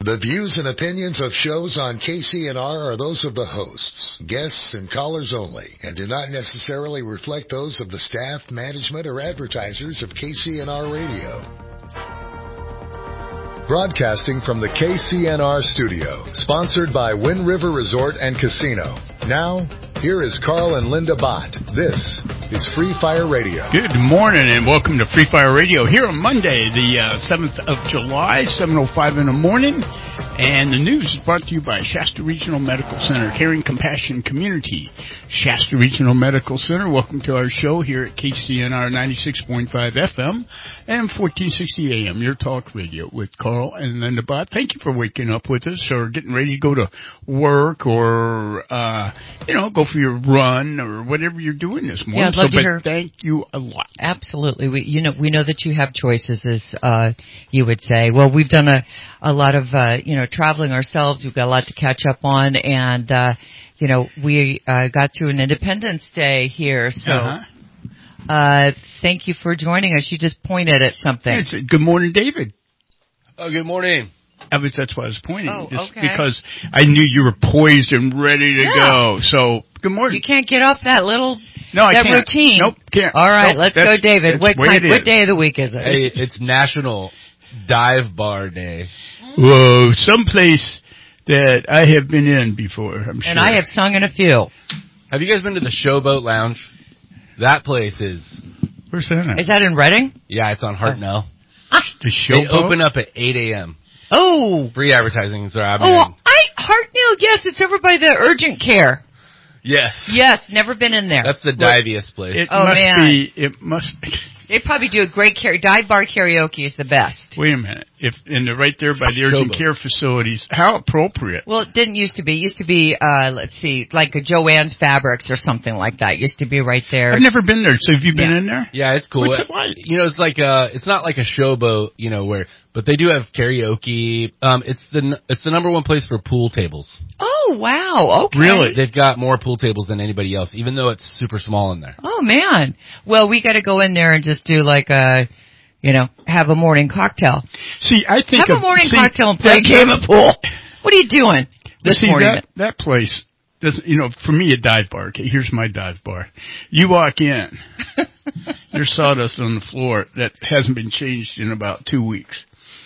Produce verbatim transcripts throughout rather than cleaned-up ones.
The views and opinions of shows on K C N R are those of the hosts, guests, and callers only, and do not necessarily reflect those of the staff, management, or advertisers of K C N R Radio. Broadcasting from the K C N R studio, sponsored by Wind River Resort and Casino. Now, here is Carl and Linda Bott. This is Free Fire Radio. Good morning and welcome to Free Fire Radio here on Monday, the uh, seventh of July, seven oh five in the morning. And the news is brought to you by Shasta Regional Medical Center, Caring Compassion Community. Shasta Regional Medical Center, welcome to our show here at K C N R ninety-six point five F M and fourteen sixty A M, your talk radio with Carl and Linda Bott. Thank you for waking up with us or getting ready to go to work or, uh, you know, go for your run or whatever you're doing this morning. Yeah, I'd love so, to hear. Thank you a lot. Absolutely. We, you know, we know that you have choices, as uh, you would say. Well, we've done a, a lot of, uh, you know, traveling ourselves. We've got a lot to catch up on, and uh, you know, we uh, got through an Independence Day here, so. Uh-huh. Uh, thank you for joining us. You just pointed at something. Yes, good morning, David. Oh, good morning. I was, that's why I was pointing. Oh, just okay. Because I knew you were poised and ready to yeah. go. So, good morning. You can't get off that little no, I that can't. routine. Nope, can't. All right, nope, let's go, David. What, kind, what day of the week is it? Hey, it's National Dive Bar Day. Whoa, someplace that I have been in before, I'm sure. And I have sung in a few. Have you guys been to the Showboat Lounge? That place is... Where's that? Is that in Reading? Yeah, it's on Hartnell. Oh. The They Showboat? open up at eight a.m. Oh. Free advertising is happening. Oh, I, Hartnell, yes, it's over by the urgent care. Yes. Yes, never been in there. That's the diviest place. It oh, must man. be, it must be. They probably do a great car- dive bar karaoke is the best. Wait a minute. If, and they're right there by the urgent Showboat. care facilities. How appropriate. Well, it didn't used to be. It used to be, uh, let's see, like a Joann's Fabrics or something like that. It used to be right there. I've never been there. So have you been Yeah. in there? Yeah, it's cool. What's it like? You know, it's like uh it's not like a showboat, you know, where, but they do have karaoke. Um, it's the it's the number one place for pool tables. Oh, wow. Okay. Really? They've got more pool tables than anybody else, even though it's super small in there. Oh, man. Well, we got to go in there and just do like a, you know, have a morning cocktail. See, I think Have of, a morning see, cocktail and play a that- game of pool. What are you doing this see, morning? that, that place, doesn't, you know, for me, a dive bar. Okay, here's my dive bar. You walk in, there's sawdust on the floor that hasn't been changed in about two weeks.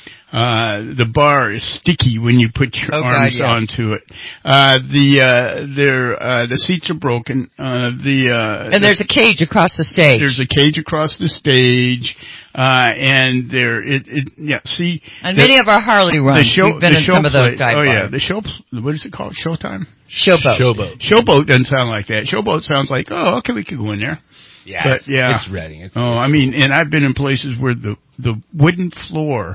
Uh, the bar is sticky when you put your Oh, arms God, yes. onto it. Uh, the, uh, there, uh, the seats are broken. Uh, the, uh, And there's a cage across the stage. there's a cage across the stage. Uh, and there, it, it, yeah, see. And the, many of our Harley runs, the show, we've been the in show some of those play- dive Oh, bars. yeah, the show, what is it called? Showtime? Showboat. Showboat. Showboat doesn't sound like that. Showboat sounds like, oh, okay, we could go in there. Yeah, But, it's, yeah. it's Reading. It's, Oh, it's, I mean, and I've been in places where the, the wooden floor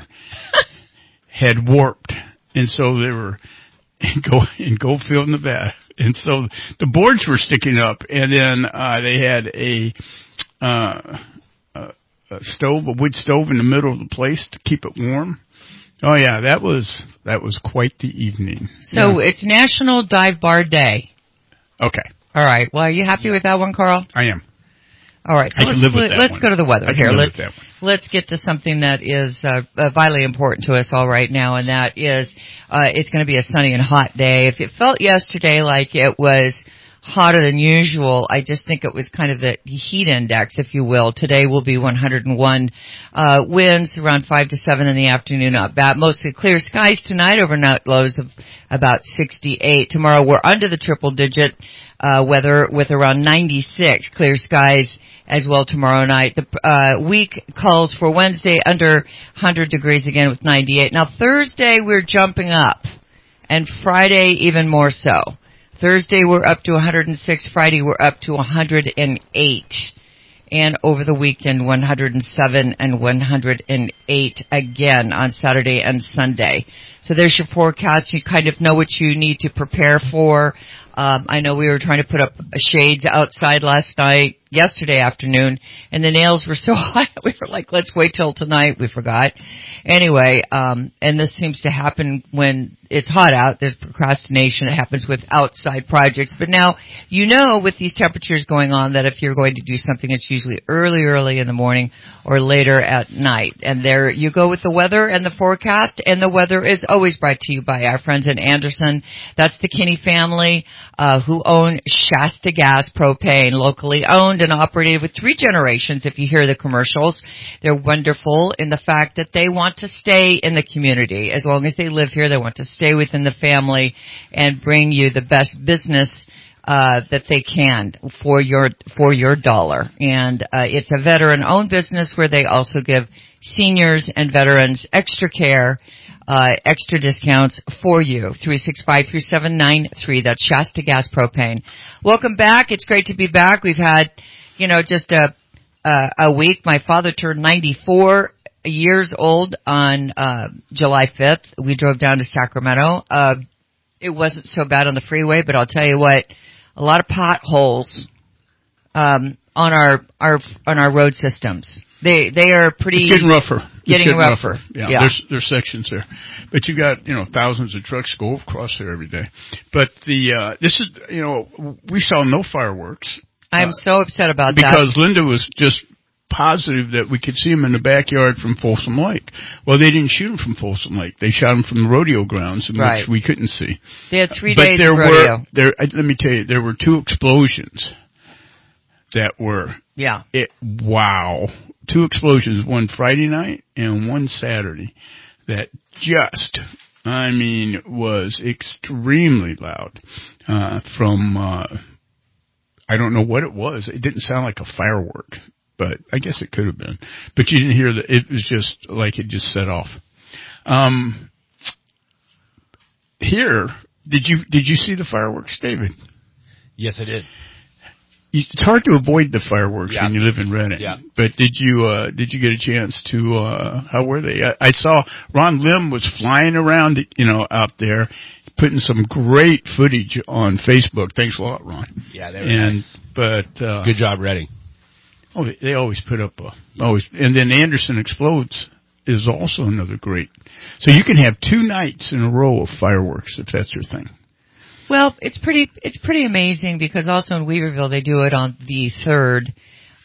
had warped, and so they were in, Go, in Goldfield, Nevada, and so the boards were sticking up, and then uh, they had a, uh, a, a stove, a wood stove in the middle of the place to keep it warm. Oh yeah, that was that was quite the evening. So Yeah. it's National Dive Bar Day. Okay, All right. Well, are you happy with that one, Carl? I am. All right. So I can let's, live with that let's one. go to the weather I can here. live Let's with that one. let's get to something that is uh, uh, vitally important to us all right now, and that is uh, it's going to be a sunny and hot day. If it felt yesterday like it was hotter than usual, I just think it was kind of the heat index, if you will. Today will be one hundred one uh, winds around five to seven in the afternoon. Not bad. Mostly clear skies tonight. Overnight lows of about sixty-eight. Tomorrow we're under the triple digit uh, weather with around ninety-six. Clear skies as well tomorrow night. The uh, week calls for Wednesday under one hundred degrees again with ninety-eight. Now Thursday we're jumping up, and Friday even more so. Thursday we're up to one hundred six. Friday we're up to one hundred eight. And over the weekend one hundred seven and one hundred eight again on Saturday and Sunday. So there's your forecast. You kind of know what you need to prepare for. Um, I know we were trying to put up shades outside last night, yesterday afternoon, and the nails were so hot. We were like, let's wait till tonight. We forgot. Anyway, um, and this seems to happen when it's hot out. There's procrastination that happens with outside projects. But now, you know, with these temperatures going on, that if you're going to do something, it's usually early, early in the morning or later at night. And there you go with the weather and the forecast. And the weather is always brought to you by our friends in Anderson. That's the Kinney family, uh, who own Shasta Gas Propane, locally owned and operated with three generations. If you hear the commercials, they're wonderful in the fact that they want to stay in the community. As long as they live here, they want to stay within the family and bring you the best business uh that they can for your for your dollar. And uh it's a veteran-owned business where they also give seniors and veterans extra care, uh extra discounts for you. three six five, three seven nine three. That's Shasta Gas Propane. Welcome back. It's great to be back. We've had, you know, just a uh, a week. My father turned ninety-four years old on uh July fifth. We drove down to Sacramento. Uh it wasn't so bad on the freeway, but I'll tell you what, a lot of potholes um on our our on our road systems. They they are pretty it's getting rougher. It's getting, getting rougher. rougher. Yeah, yeah. There's there's sections there, but you got you know thousands of trucks go across there every day. But the uh this is you know we saw no fireworks. I'm uh, so upset about because that because Linda was just positive that we could see them in the backyard from Folsom Lake. Well, they didn't shoot them from Folsom Lake. They shot them from the rodeo grounds, in right. which we couldn't see. They had three but days there of rodeo. Were, there, let me tell you, there were two explosions that were, yeah, it, wow, two explosions, one Friday night and one Saturday, that just, I mean, was extremely loud. Uh, from, uh, I don't know what it was. It didn't sound like a firework. But I guess it could have been. But you didn't hear that. It was just like it just set off. Um, here, did you did you see the fireworks, David? Yes, I did. It's hard to avoid the fireworks yeah. when you live in Redding. Yeah. But did you uh, did you get a chance to? Uh, how were they? I, I saw Ron Lim was flying around, you know, out there, putting some great footage on Facebook. Thanks a lot, Ron. Yeah, they were and, nice. But uh, good job, Redding. Oh, they always put up a, always, and then Anderson Explodes is also another great. So you can have two nights in a row of fireworks if that's your thing. Well, it's pretty, it's pretty amazing because also in Weaverville they do it on the third.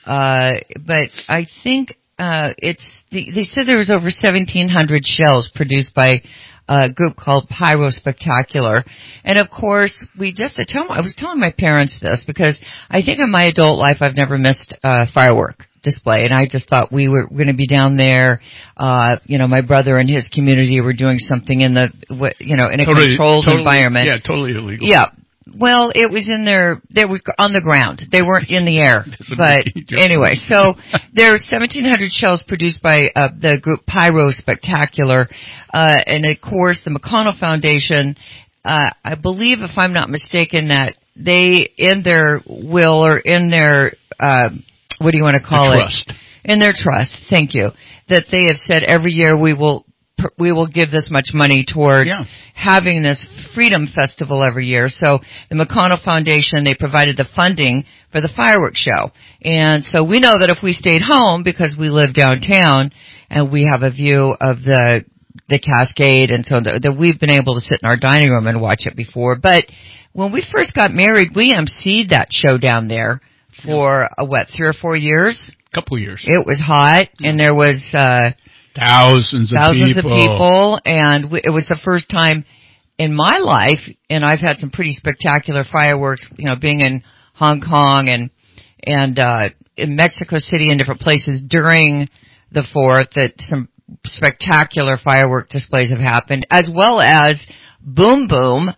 Uh, but I think, uh, it's, they said there was over seventeen hundred shells produced by a group called Pyro Spectacular. And of course, we just, I, tell, I was telling my parents this because I think in my adult life I've never missed a firework display. And I just thought we were going to be down there. Uh, you know, my brother and his community were doing something in the, you know, in a totally, controlled totally, environment. Yeah, totally illegal. Yeah. Well, it was in their, they were on the ground. They weren't in the air. But anyway, so there are seventeen hundred shells produced by uh, the group Pyro Spectacular. Uh, and of course, the McConnell Foundation, uh, I believe, if I'm not mistaken, that they, in their will or in their, uh, what do you want to call the it? Trust. In their trust, thank you, that they have said every year we will we will give this much money towards yeah. having this Freedom Festival every year. So the McConnell Foundation, they provided the funding for the fireworks show. And so we know that if we stayed home, because we live downtown and we have a view of the the Cascade and so on, that we've been able to sit in our dining room and watch it before. But when we first got married, we emceed that show down there for, yeah. uh, what, three or four years? A couple years. It was hot, yeah. and there was... uh Thousands of Thousands people. of people, and it was the first time in my life, and I've had some pretty spectacular fireworks, you know, being in Hong Kong and, and, uh, in Mexico City and different places during the fourth, that some spectacular firework displays have happened, as well as Boom Boom,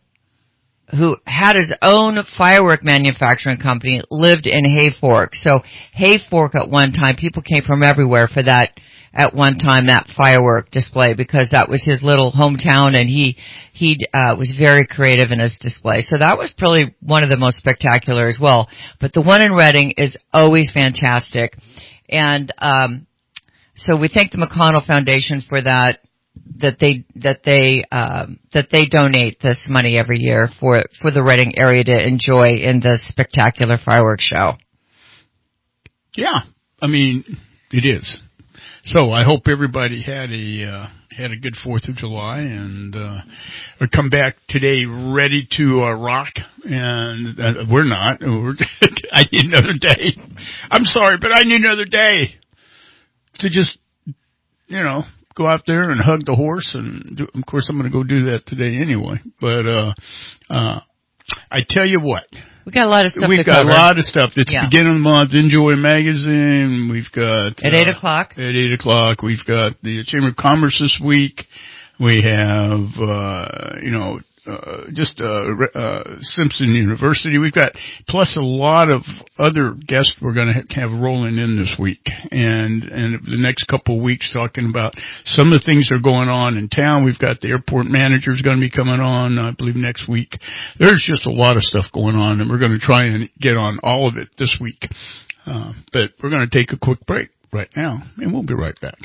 who had his own firework manufacturing company, lived in Hayfork. So Hayfork at one time, people came from everywhere for that, at one time, that firework display, because that was his little hometown, and he he uh was very creative in his display. So that was probably one of the most spectacular as well. But the one in Redding is always fantastic. And um so we thank the McConnell Foundation for that, that they that they um that they donate this money every year for for the Redding area to enjoy in the spectacular fireworks show. Yeah. I mean, it is. so I hope everybody had a uh, had a good Fourth of July, and uh, we come back today ready to uh, rock. And uh, we're not. We're I need another day. I'm sorry, but I need another day to just, you know, go out there and hug the horse. And do, of course, I'm going to go do that today anyway. But uh, uh, I tell you what. We got a lot of stuff We've to got cover. a lot of stuff. It's Yeah. the beginning of the month, Enjoy Magazine. We've got... At uh, eight o'clock. At eight o'clock. We've got the Chamber of Commerce this week. We have, uh, you know, uh, just, uh, uh, Simpson University. We've got, plus a lot of other guests we're going to have rolling in this week. And, and the next couple of weeks talking about some of the things that are going on in town. We've got the airport manager's going to be coming on, I believe, next week. There's just a lot of stuff going on, and we're going to try and get on all of it this week. Uh, but we're going to take a quick break right now, and we'll be right back.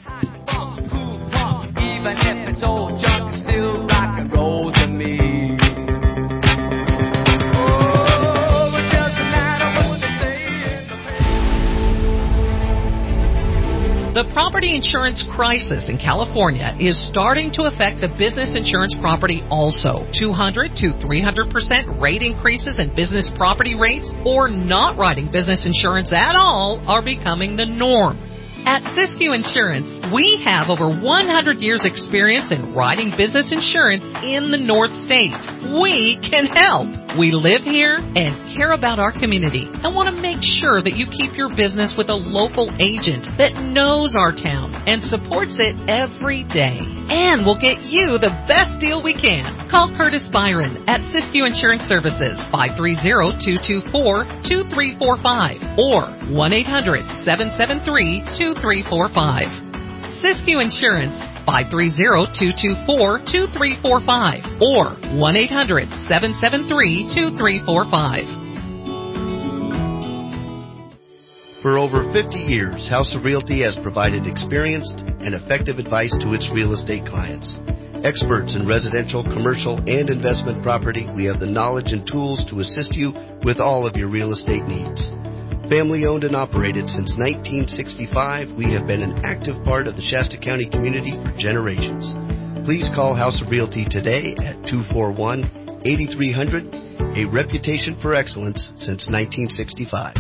Even if it's old junk, it's still rock and roll to me. Oh, it doesn't matter what they say in the paper. The property insurance crisis in California is starting to affect the business insurance property also. two hundred to three hundred percent rate increases in business property rates or not writing business insurance at all are becoming the norm. At Siskiyou Insurance, we have over one hundred years experience in writing business insurance in the North States. We can help. We live here and care about our community and want to make sure that you keep your business with a local agent that knows our town and supports it every day. And we'll get you the best deal we can. Call Curtis Byron at Siskiyou Insurance Services, five three zero, two two four, two three four five or one eight hundred, seven seven three, two three four five. Siskiyou Insurance, five three zero, two two four, two three four five or one eight hundred, seven seven three, two three four five. For over fifty years, House of Realty has provided experienced and effective advice to its real estate clients. Experts in residential, commercial, and investment property, we have the knowledge and tools to assist you with all of your real estate needs. Family owned and operated since nineteen sixty-five, we have been an active part of the Shasta County community for generations. Please call House of Realty today at two four one, eight three zero zero, a reputation for excellence since nineteen sixty-five.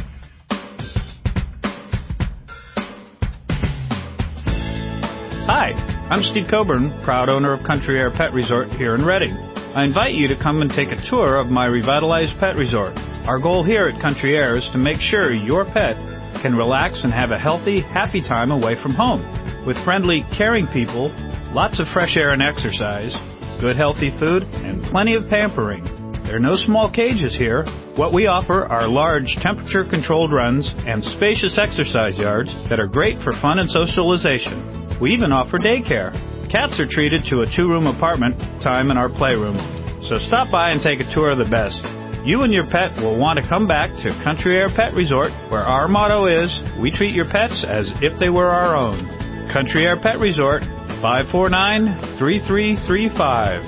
Hi, I'm Steve Coburn, proud owner of Country Air Pet Resort here in Redding. I invite you to come and take a tour of my revitalized pet resort. Our goal here at Country Air is to make sure your pet can relax and have a healthy, happy time away from home. With friendly, caring people, lots of fresh air and exercise, good healthy food, and plenty of pampering. There are no small cages here. What we offer are large temperature-controlled runs and spacious exercise yards that are great for fun and socialization. We even offer daycare. Cats are treated to a two-room apartment, time in our playroom. So stop by and take a tour of the best. You and your pet will want to come back to Country Air Pet Resort, where our motto is, we treat your pets as if they were our own. Country Air Pet Resort, five four nine, three three three five.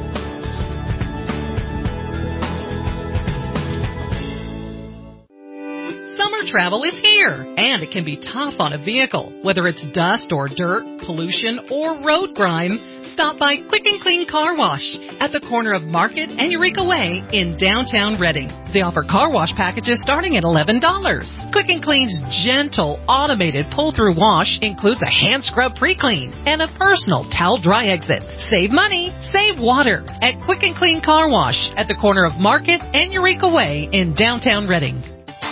Summer travel is here, and it can be tough on a vehicle. Whether it's dust or dirt, pollution, or road grime, stop by Quick and Clean Car Wash at the corner of Market and Eureka Way in downtown Redding. They offer car wash packages starting at eleven dollars. Quick and Clean's gentle, automated pull-through wash includes a hand scrub pre-clean and a personal towel dry exit. Save money, save water at Quick and Clean Car Wash at the corner of Market and Eureka Way in downtown Redding.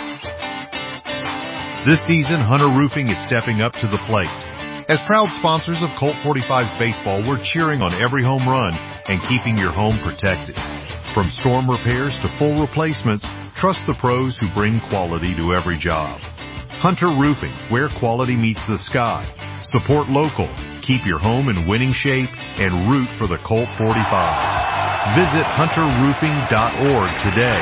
This season, Hunter Roofing is stepping up to the plate. As proud sponsors of Colt forty-five's baseball, we're cheering on every home run and keeping your home protected. From storm repairs to full replacements, trust the pros who bring quality to every job. Hunter Roofing, where quality meets the sky. Support local, keep your home in winning shape, and root for the Colt forty-fives. Visit hunter roofing dot org today.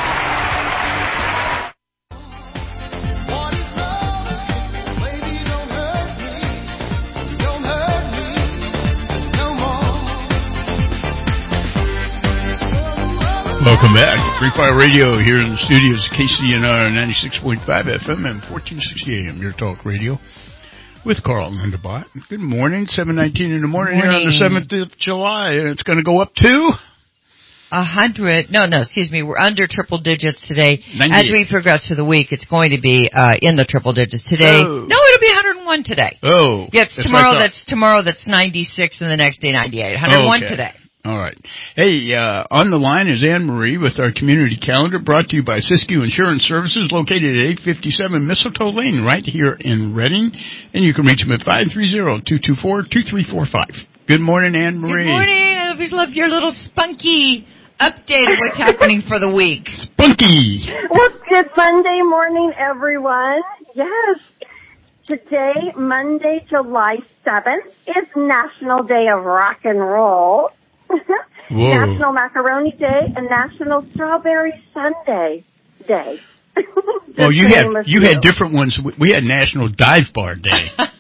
Welcome back. Free Fire Radio here in the studios, K C N R ninety-six point five F M and fourteen sixty A M, your talk radio. with Carl Lindenbot. Good morning, seven nineteen in the morning, morning. Here on the seventh of July, and it's going to go up to a hundred. No, no, excuse me. We're under triple digits today. ninety-eight. As we progress through the week, it's going to be uh, in the triple digits today. Oh. No, it'll be one hundred one today. Oh, yes. That's Tomorrow, that's tomorrow. That's ninety-six, and the next day ninety-eight. one hundred one okay. today. All right. Hey, uh, on the line is Anne Marie with our community calendar, brought to you by Siskiyou Insurance Services, located at eight fifty-seven Mistletoe Lane, right here in Reading. And you can reach them at five three zero, two two four, two three four five. Good morning, Anne Marie. Good morning. I always love your little spunky update of what's happening for the week. Spunky. Well, good Monday morning, everyone. Yes. Today, Monday, July seventh, is National Day of Rock and Roll. National Macaroni Day and National Strawberry Sundae Day. Oh, you had you had different ones. We had National Dive Bar Day.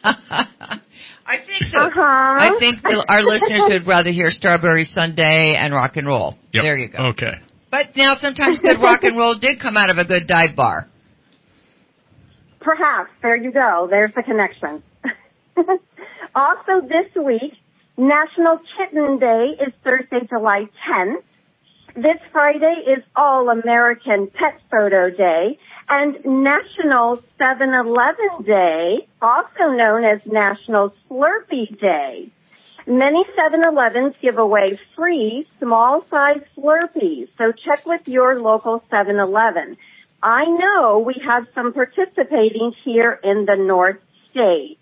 I think the, uh-huh. I think the, our listeners would rather hear Strawberry Sundae and rock and roll. Yep. There you go. Okay. But now sometimes good rock and roll did come out of a good dive bar. Perhaps. There you go. There's the connection. Also this week, National Kitten Day is Thursday, July tenth. This Friday is All-American Pet Photo Day and National seven eleven Day, also known as National Slurpee Day. Many seven elevens give away free small-size Slurpees, so check with your local seven eleven. I know we have some participating here in the North State.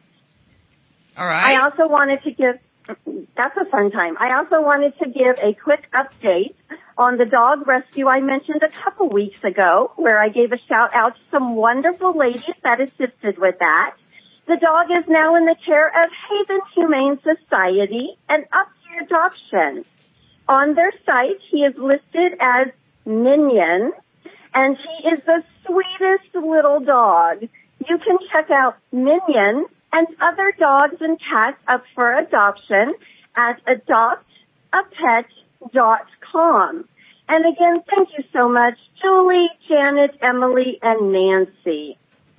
All right. I also wanted to give, that's a fun time. I also wanted to give a quick update on the dog rescue I mentioned a couple weeks ago, where I gave a shout out to some wonderful ladies that assisted with that. The dog is now in the care of Haven Humane Society and up for adoption. On their site, he is listed as Minion, and he is the sweetest little dog. You can check out Minion and other dogs and cats up for adoption at adopt a pet dot com. And again, thank you so much, Julie, Janet, Emily, and Nancy.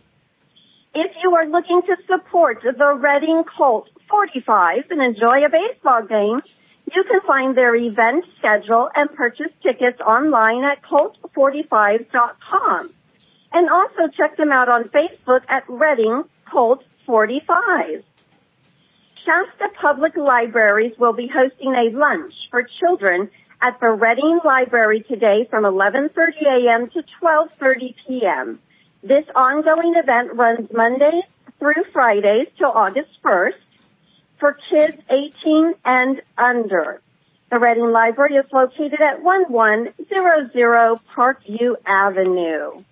If you are looking to support the Reading Colt forty-five and enjoy a baseball game, you can find their event schedule and purchase tickets online at colt forty-five dot com. And also check them out on Facebook at Reading Colt forty-five. Shasta Public Libraries will be hosting a lunch for children at the Reading Library today from eleven thirty a.m. to twelve thirty p.m. This ongoing event runs Mondays through Fridays till August first for kids eighteen and under. The Reading Library is located at one one zero zero Parkview Avenue.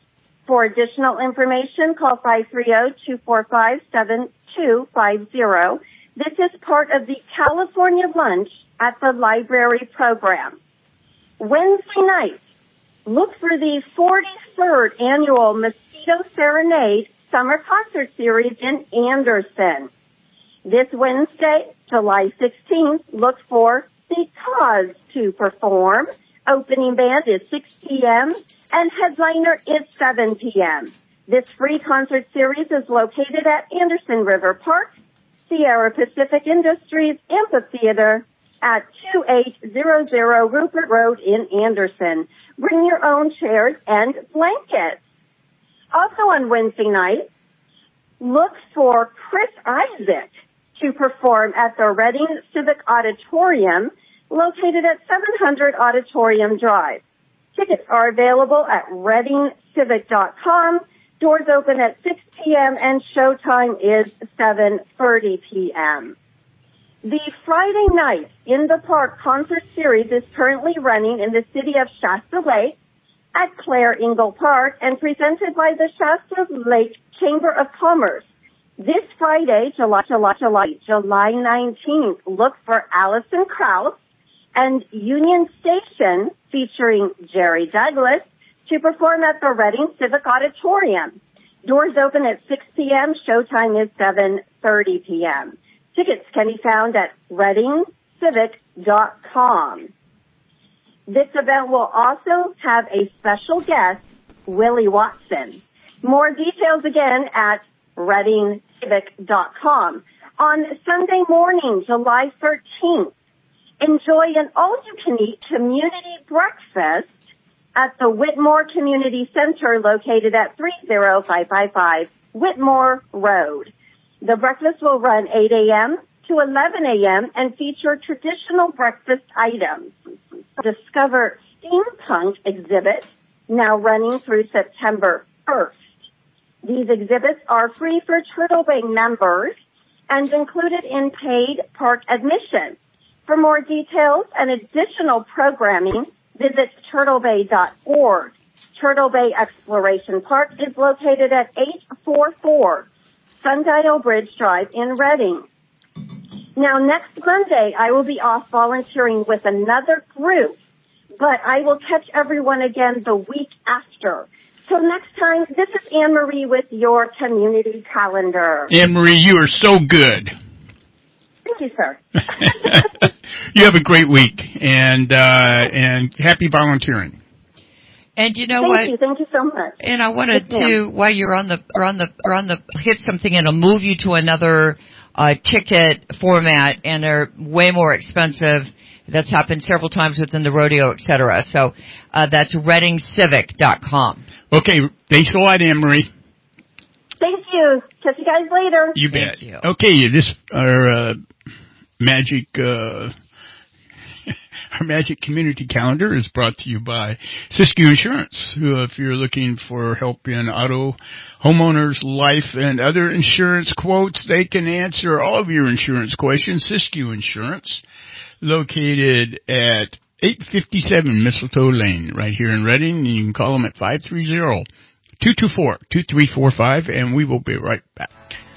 For additional information, call five three zero, two four five, seven two five zero. This is part of the California Lunch at the Library program. Wednesday night, look for the forty-third Annual Mosquito Serenade Summer Concert Series in Anderson. This Wednesday, July sixteenth, look for The Cause to perform. Opening band is six p.m. and headliner is seven p.m. This free concert series is located at Anderson River Park, Sierra Pacific Industries Amphitheater at two eight zero zero Rupert Road in Anderson. Bring your own chairs and blankets. Also on Wednesday night, look for Chris Isaac to perform at the Reading Civic Auditorium, located at seven hundred Auditorium Drive. Tickets are available at reading civic dot com. Doors open at six p.m. and showtime is seven thirty p.m. The Friday Night in the Park concert series is currently running in the city of Shasta Lake at Claire Ingle Park and presented by the Shasta Lake Chamber of Commerce. This Friday, July, July, July, July nineteenth, look for Allison Krauss and Union Station featuring Jerry Douglas to perform at the Reading Civic Auditorium. Doors open at six p.m. Showtime is seven thirty p.m. Tickets can be found at reading civic dot com. This event will also have a special guest, Willie Watson. More details again at reading civic dot com. On Sunday morning, July thirteenth, enjoy an all-you-can-eat community breakfast at the Whitmore Community Center located at three oh five five five Whitmore Road. The breakfast will run eight a.m. to eleven a.m. and feature traditional breakfast items. Discover Steampunk exhibit, now running through September first. These exhibits are free for Turtle Bay members and included in paid park admission. For more details and additional programming, visit turtle bay dot org. Turtle Bay Exploration Park is located at eight forty-four Sundial Bridge Drive in Reading. Now, next Monday, I will be off volunteering with another group, but I will catch everyone again the week after. So next time, this is Anne-Marie with your community calendar. Anne-Marie, you are so good. Thank you, sir. You have a great week, and uh, and happy volunteering. And you know Thank what? Thank you. Thank you so much. And I wanted yes, to, while you're on the, or on the, or on the, hit something and it'll move you to another uh, ticket format, and they're way more expensive. That's happened several times within the rodeo, et cetera. So uh, that's reading civic dot com. Okay, thanks a lot, Anne-Marie. Thank you. Catch you guys later. You bet. You. Okay, this our uh, magic uh, our magic community calendar is brought to you by Siskiyou Insurance. Who, if you're looking for help in auto, homeowners, life, and other insurance quotes, they can answer all of your insurance questions. Siskiyou Insurance, located at eight fifty-seven Mistletoe Lane, right here in Reading. And you can call them at five three zero, two two four, two three four five, and we will be right back.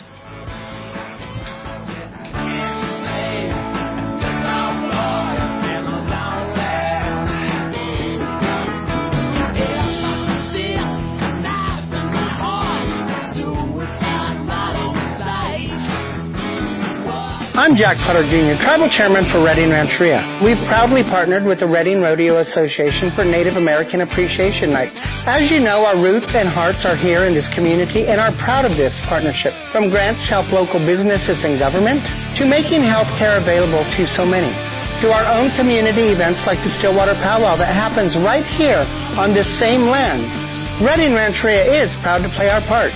I'm Jack Putter, Junior, Tribal Chairman for Reading Rancheria. We've proudly partnered with the Reading Rodeo Association for Native American Appreciation Night. As you know, our roots and hearts are here in this community and are proud of this partnership. From grants to help local businesses and government, to making health care available to so many, to our own community events like the Stillwater Powwow that happens right here on this same land. Reading Rancheria is proud to play our part.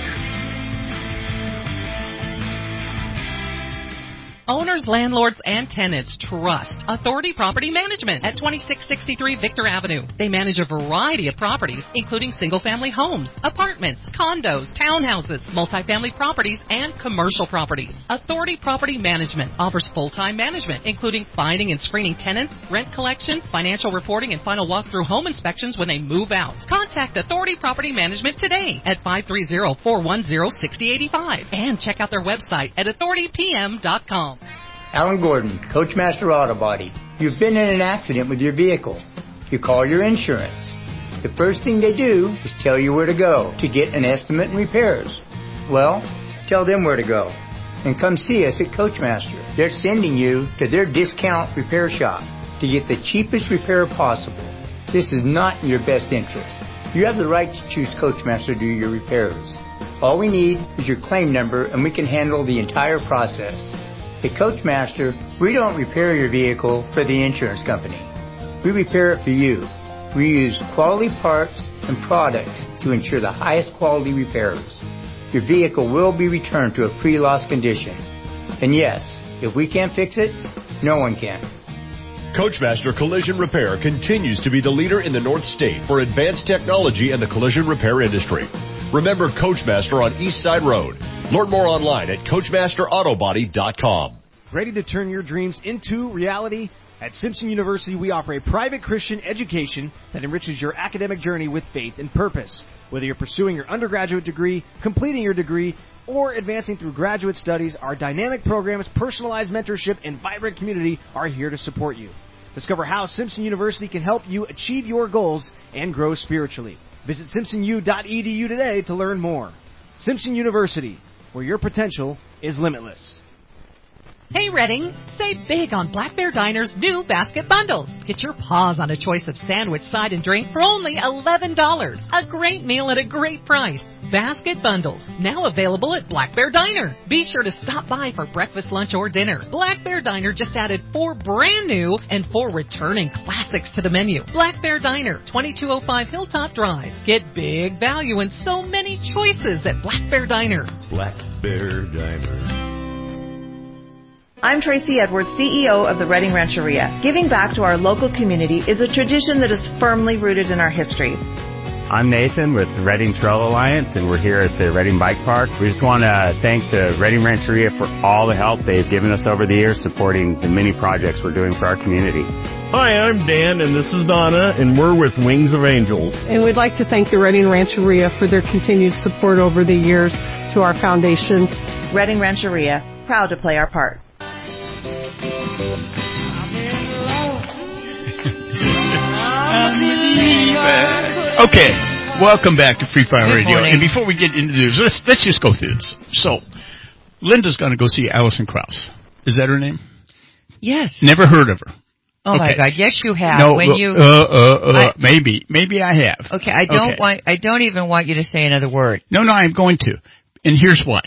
Owners, landlords, and tenants trust Authority Property Management at twenty-six sixty-three Victor Avenue. They manage a variety of properties, including single-family homes, apartments, condos, townhouses, multifamily properties, and commercial properties. Authority Property Management offers full-time management, including finding and screening tenants, rent collection, financial reporting, and final walkthrough home inspections when they move out. Contact Authority Property Management today at five three zero, four one zero, six zero eight five and check out their website at authority p m dot com. Alan Gordon, Coachmaster Auto Body. You've been in an accident with your vehicle. You call your insurance. The first thing they do is tell you where to go to get an estimate and repairs. Well, tell them where to go. And come see us at Coachmaster. They're sending you to their discount repair shop to get the cheapest repair possible. This is not in your best interest. You have the right to choose Coachmaster to do your repairs. All we need is your claim number and we can handle the entire process. At Coachmaster, we don't repair your vehicle for the insurance company. We repair it for you. We use quality parts and products to ensure the highest quality repairs. Your vehicle will be returned to a pre-loss condition. And yes, if we can't fix it, no one can. Coachmaster Collision Repair continues to be the leader in the North State for advanced technology and the collision repair industry. Remember Coachmaster on East Side Road. Learn more online at coachmaster auto body dot com. Ready to turn your dreams into reality? At Simpson University, we offer a private Christian education that enriches your academic journey with faith and purpose. Whether you're pursuing your undergraduate degree, completing your degree, or advancing through graduate studies, our dynamic programs, personalized mentorship, and vibrant community are here to support you. Discover how Simpson University can help you achieve your goals and grow spiritually. Visit simpson u dot e d u today to learn more. Simpson University, where your potential is limitless. Hey Reading, save big on Black Bear Diner's new basket bundles. Get your paws on a choice of sandwich, side, and drink for only eleven dollars. A great meal at a great price. basket bundles, now available at Black Bear Diner. Be sure to stop by for breakfast, lunch, or dinner. Black Bear Diner just added four brand new and four returning classics to the menu. Black Bear Diner, twenty-two oh five Hilltop Drive. Get big value and so many choices at Black Bear Diner. Black Bear Diner. I'm Tracy Edwards, C E O of the Reading Rancheria. Giving back to our local community is a tradition that is firmly rooted in our history. I'm Nathan with the Reading Trail Alliance, and we're here at the Reading Bike Park. We just want to thank the Reading Rancheria for all the help they've given us over the years supporting the many projects we're doing for our community. Hi, I'm Dan, and this is Donna, and we're with Wings of Angels. And we'd like to thank the Reading Rancheria for their continued support over the years to our foundation. Reading Rancheria, proud to play our part. Okay, welcome back to Free Fire Good Radio. morning. And before we get into this, let's let's just go through this. So, Linda's going to go see Alison Krauss. Is that her name? Yes. Never heard of her. Oh okay. my God! Yes, you have. No, when uh, you, uh, uh, I, maybe, maybe I have. Okay, I don't okay. want. I don't even want you to say another word. No, no, I'm going to, and here's why.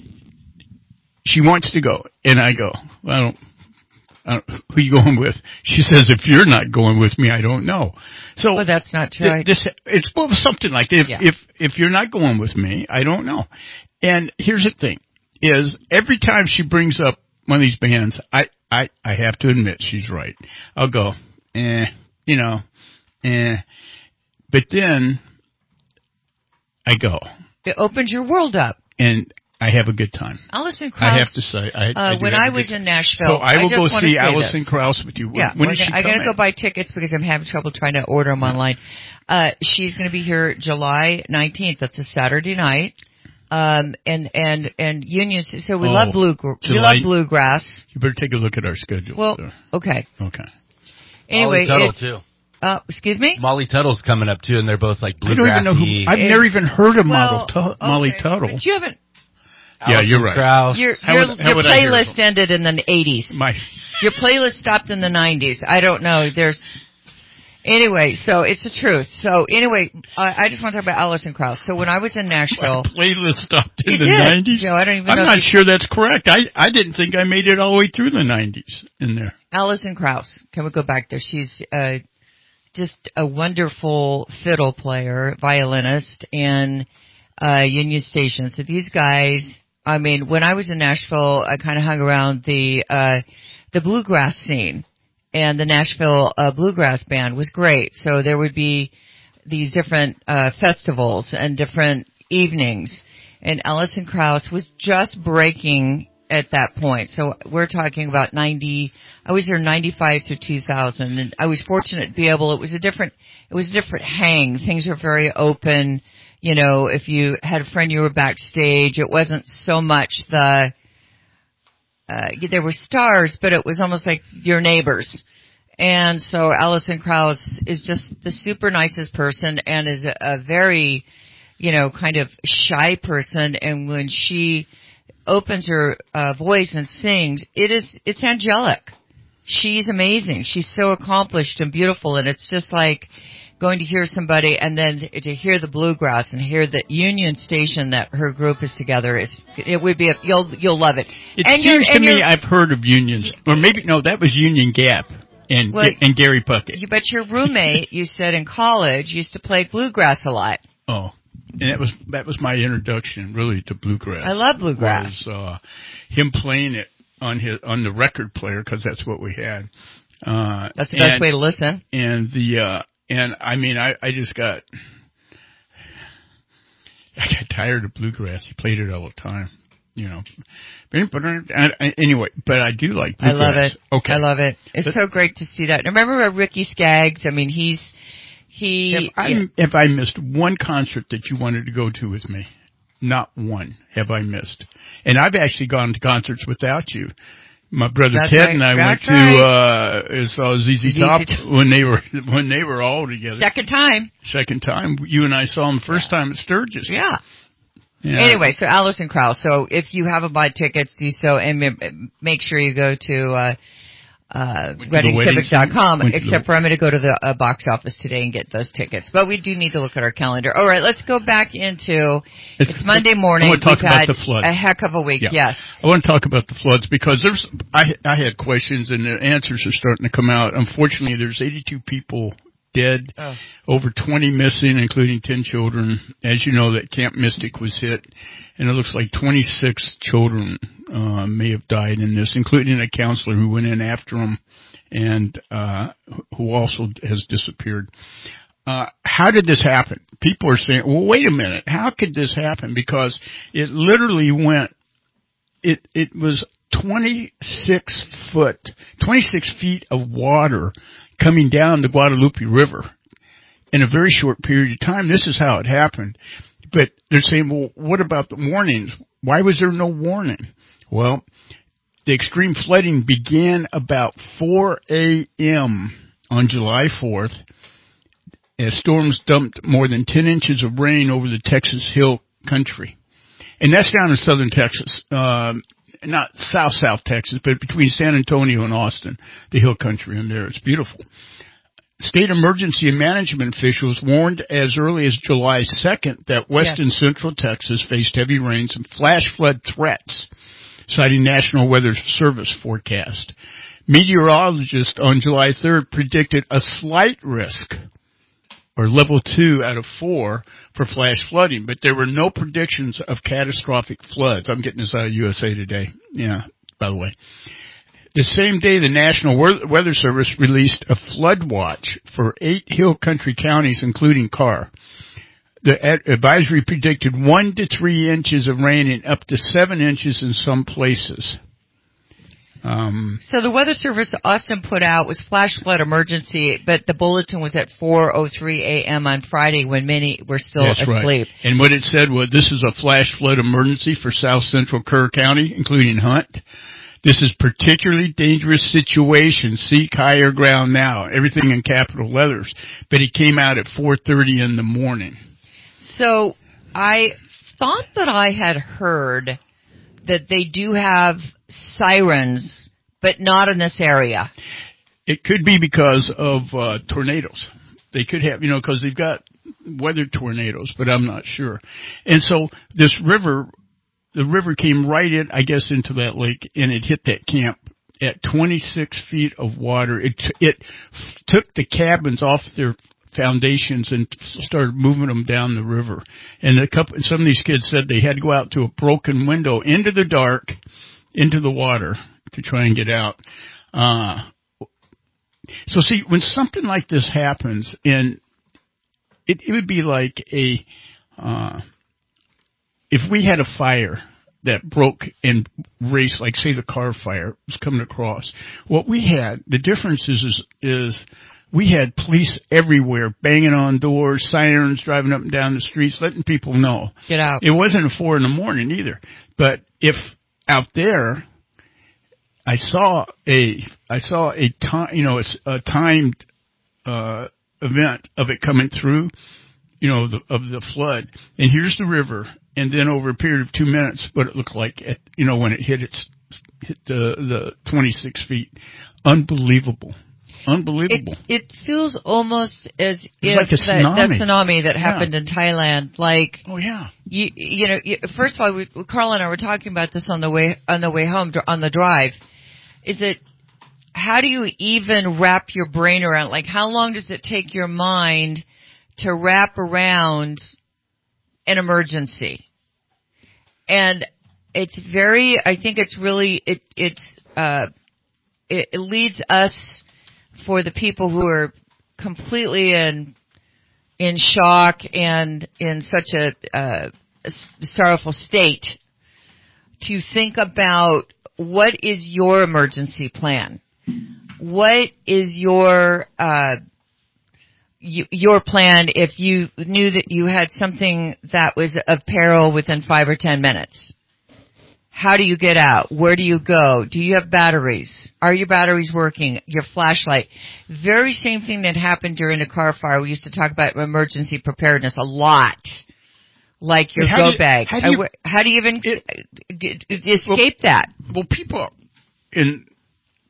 She wants to go, and I go, well, I don't. I don't, who are you going with? She says, if you're not going with me, I don't know. So well, that's not true. Th- this, it's well, something like that. If, yeah. if, if you're not going with me, I don't know. And here's the thing is every time she brings up one of these bands, I, I, I have to admit she's right. I'll go, eh, you know, eh. But then I go. It opens your world up. And I have a good time. Alison Krauss. I have to say, I, uh, I when I was in Nashville, so I will I go just see say Alison this. Krauss with you. When, yeah, when is she I got to coming? go buy tickets because I'm having trouble trying to order them online. Uh, she's going to be here July nineteenth. That's a Saturday night. Um, and and and Union. So we oh, love blue. We July, love bluegrass. You better take a look at our schedule. Well, so. okay. Okay. Anyway, Molly Tuttle it's, too. Uh, excuse me? Molly Tuttle's coming up too, and they're both like I don't even know who. bluegrassy. I've never even heard of well, Model tu- okay, Molly Tuttle. But you haven't. Yeah, you're right. Krauss. Your, How your, would- how your would I hear playlist from- ended in the eighties. My. Your playlist stopped in the nineties. I don't know. There's anyway. So it's the truth. So anyway, I, I just want to talk about Alison Krauss. So when I was in Nashville, My playlist stopped in You the did. nineties. So I don't even I'm know not if you- sure that's correct. I I didn't think I made it all the way through the nineties in there. Alison Krauss. Can we go back there? She's uh, just a wonderful fiddle player, violinist, and uh, Union Station. So these guys. I mean, when I was in Nashville, I kind of hung around the uh, the bluegrass scene, and the Nashville uh, Bluegrass Band was great. So there would be these different uh, festivals and different evenings, and Alison Krauss was just breaking at that point. So we're talking about ninety. I was there ninety-five through two thousand, and I was fortunate to be able. It was a different. It was a different hang. Things were very open. You know, if you had a friend you were backstage, it wasn't so much the, uh, there were stars, but it was almost like your neighbors. And so Alison Krauss is just the super nicest person and is a, a very, you know, kind of shy person. And when she opens her uh, voice and sings, it is, it's angelic. She's amazing. She's so accomplished and beautiful. And it's just like, going to hear somebody and then to hear the bluegrass and hear the Union Station that her group is together is it would be a, you'll you'll love it. It and seems to and me I've heard of Unions, or maybe no, that was Union Gap and well, and Gary Puckett. You bet your roommate you said in college used to play bluegrass a lot. Oh, and that was that was my introduction really to bluegrass. I love bluegrass. Was uh, him playing it on his on the record player because that's what we had. Uh, that's the and, best way to listen. And the. Uh, And I mean, I, I just got, I got tired of bluegrass. He played it all the time, you know. But anyway, but I do like bluegrass. I love it. Okay. I love it. It's but, so great to see that. Remember uh, Ricky Skaggs? I mean, he's, he. Have I, yeah. have I missed one concert that you wanted to go to with me? Not one have I missed. And I've actually gone to concerts without you. My brother That's Ted right. and I That's went to uh saw Z Z Top when they were when they were all together. Second time. Second time. You and I saw them first yeah. time at Sturgis. Yeah. yeah. Anyway, so Alison Krauss. So if you haven't bought tickets, do so and make sure you go to uh uh, Went to the reading wedding civic dot com, center? Went to except the- for I'm going to go to the uh, box office today and get those tickets. But we do need to look at our calendar. All right, let's go back into, it's, it's Monday morning. I want to talk We've about had the floods. a heck of a week, Yeah. yes. I want to talk about the floods because there's, I, I had questions and the answers are starting to come out. Unfortunately, there's eighty-two people dead, oh. over twenty missing, including ten children. As you know, that Camp Mystic was hit, and it looks like twenty-six children uh, may have died in this, including a counselor who went in after them and uh, who also has disappeared. Uh, how did this happen? People are saying, well, wait a minute, how could this happen? Because it literally went, it, it was twenty-six foot, twenty-six feet of water coming down the Guadalupe River in a very short period of time. This is how it happened. But they're saying, well, what about the warnings? Why was there no warning? Well, the extreme flooding began about four a.m. on July fourth as storms dumped more than ten inches of rain over the Texas Hill Country. And that's down in southern Texas, um, not south-south Texas, but between San Antonio and Austin, the Hill Country in there. It's beautiful. State emergency and management officials warned as early as July second that west and central Texas faced heavy rains and flash flood threats, citing National Weather Service forecast. Meteorologists on July third predicted a slight risk, or level two out of four, for flash flooding, but there were no predictions of catastrophic floods. I'm getting this out of U S A Today. Yeah, by the way. The same day, the National Weather Service released a flood watch for eight Hill Country counties, including Carr. The advisory predicted one to three inches of rain and up to seven inches in some places. Um, so the Weather Service Austin put out was flash flood emergency, but the bulletin was at four oh three a.m. on Friday when many were still that's asleep. Right. And what it said was, this is a flash flood emergency for south central Kerr County, including Hunt. This is particularly dangerous situation. Seek higher ground now. Everything in capital letters. But it came out at four thirty in the morning. So I thought that I had heard that they do have sirens, but not in this area. It could be because of uh, tornadoes. They could have, you know, because they've got weather tornadoes, but I'm not sure. And so this river, the river came right in, I guess, into that lake, and it hit that camp at twenty-six feet of water. It it took the cabins off their foundations and started moving them down the river. And a couple, some of these kids said they had to go out to a broken window into the dark, into the water to try and get out. Uh, so see, when something like this happens, and it, it would be like a, uh, if we had a fire that broke and raced, like say the car fire was coming across, what we had, the difference is, is, is we had police everywhere, banging on doors, sirens, driving up and down the streets, letting people know. Get out. It wasn't at four in the morning either. But if out there, I saw a, I saw a time, you know, a, a timed, uh, event of it coming through, you know, the, of the flood. And here's the river. And then over a period of two minutes, what it looked like, at, you know, when it hit its, hit the, the twenty-six feet. Unbelievable. Unbelievable. It, it feels almost as if like a that, tsunami. that tsunami that happened Yeah. in Thailand, like, oh yeah, you, you know, you, first of all, we, Carl and I were talking about this on the way, on the way home, on the drive, is that how do you even wrap your brain around, like how long does it take your mind to wrap around an emergency? And it's very, I think it's really, it, it's, uh, it, it leads us, for the people who are completely in in shock and in such a, uh, a sorrowful state, to think about what is your emergency plan? What is your uh, you, your plan if you knew that you had something that was of peril within five or ten minutes? How do you get out? Where do you go? Do you have batteries? Are your batteries working? Your flashlight? Very same thing that happened during a car fire. We used to talk about emergency preparedness a lot. Like your how go do you, bag. How do you, uh, how do you even it, g- g- escape well, that? Well, people, and